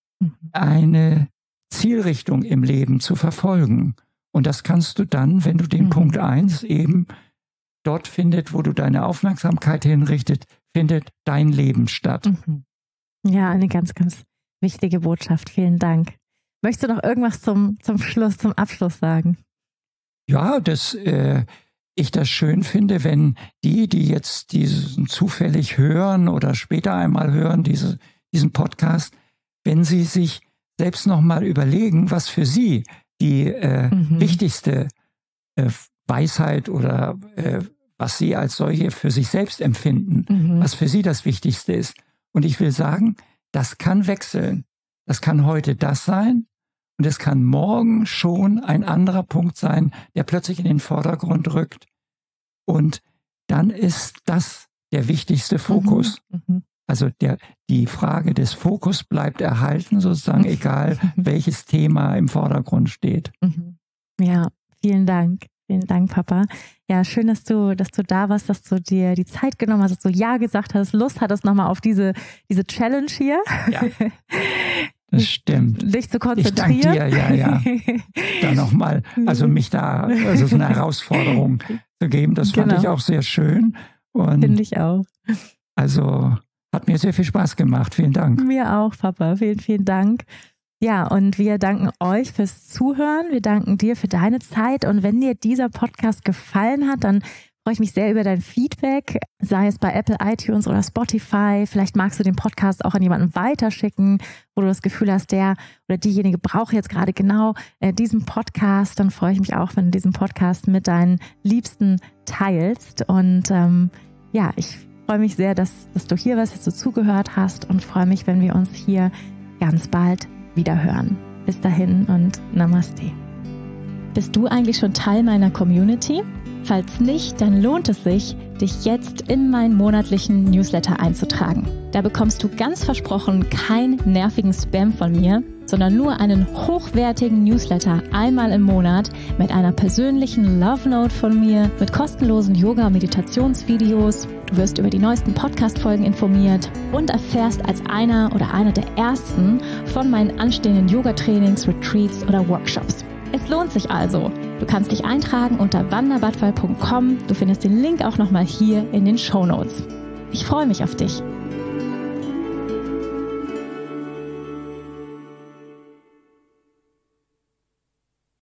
eine Zielrichtung im Leben zu verfolgen. Und das kannst du dann, wenn du den mhm. Punkt eins eben dort findet, wo du deine Aufmerksamkeit hinrichtet, findet dein Leben statt. Mhm. Ja, eine ganz, ganz wichtige Botschaft. Vielen Dank. Möchtest du noch irgendwas zum, zum Schluss, zum Abschluss sagen? Ja, dass äh, ich das schön finde, wenn die, die jetzt diesen zufällig hören oder später einmal hören, diese, diesen Podcast, wenn sie sich selbst nochmal überlegen, was für sie die äh, mhm. wichtigste äh, Weisheit oder äh, was sie als solche für sich selbst empfinden, mhm. was für sie das Wichtigste ist. Und ich will sagen, das kann wechseln. Das kann heute das sein und es kann morgen schon ein anderer Punkt sein, der plötzlich in den Vordergrund rückt. Und dann ist das der wichtigste Fokus. Mhm. Mhm. Also der, die Frage des Fokus bleibt erhalten, sozusagen, egal welches Thema im Vordergrund steht. Ja, vielen Dank. Vielen Dank, Papa. Ja, schön, dass du, dass du da warst, dass du dir die Zeit genommen hast, dass du Ja gesagt hast, Lust hattest nochmal auf diese, diese Challenge hier. Ja, das stimmt. Dich zu konzentrieren. Ich danke dir, ja, ja. Da nochmal, also mich da, also so eine Herausforderung zu geben, das fand genau. ich auch sehr schön. Finde ich auch. Also hat mir sehr viel Spaß gemacht. Vielen Dank. Mir auch, Papa. Vielen, vielen Dank. Ja, und wir danken euch fürs Zuhören. Wir danken dir für deine Zeit. Und wenn dir dieser Podcast gefallen hat, dann freue ich mich sehr über dein Feedback, sei es bei Apple iTunes oder Spotify. Vielleicht magst du den Podcast auch an jemanden weiterschicken, wo du das Gefühl hast, der oder diejenige braucht jetzt gerade genau äh, diesen Podcast. Dann freue ich mich auch, wenn du diesen Podcast mit deinen Liebsten teilst. Und ähm, ja, ich freue mich sehr, dass, dass du hier warst, dass du zugehört hast und freue mich, wenn wir uns hier ganz bald wieder hören. Bis dahin und Namaste. Bist du eigentlich schon Teil meiner Community? Falls nicht, dann lohnt es sich, dich jetzt in meinen monatlichen Newsletter einzutragen. Da bekommst du ganz versprochen keinen nervigen Spam von mir, sondern nur einen hochwertigen Newsletter einmal im Monat mit einer persönlichen Love Note von mir, mit kostenlosen Yoga- und Meditationsvideos. Du wirst über die neuesten Podcast-Folgen informiert und erfährst als einer oder einer der ersten von meinen anstehenden Yoga-Trainings, Retreats oder Workshops. Es lohnt sich also. Du kannst dich eintragen unter wanda badfall punkt com. Du findest den Link auch nochmal hier in den Shownotes. Ich freue mich auf dich.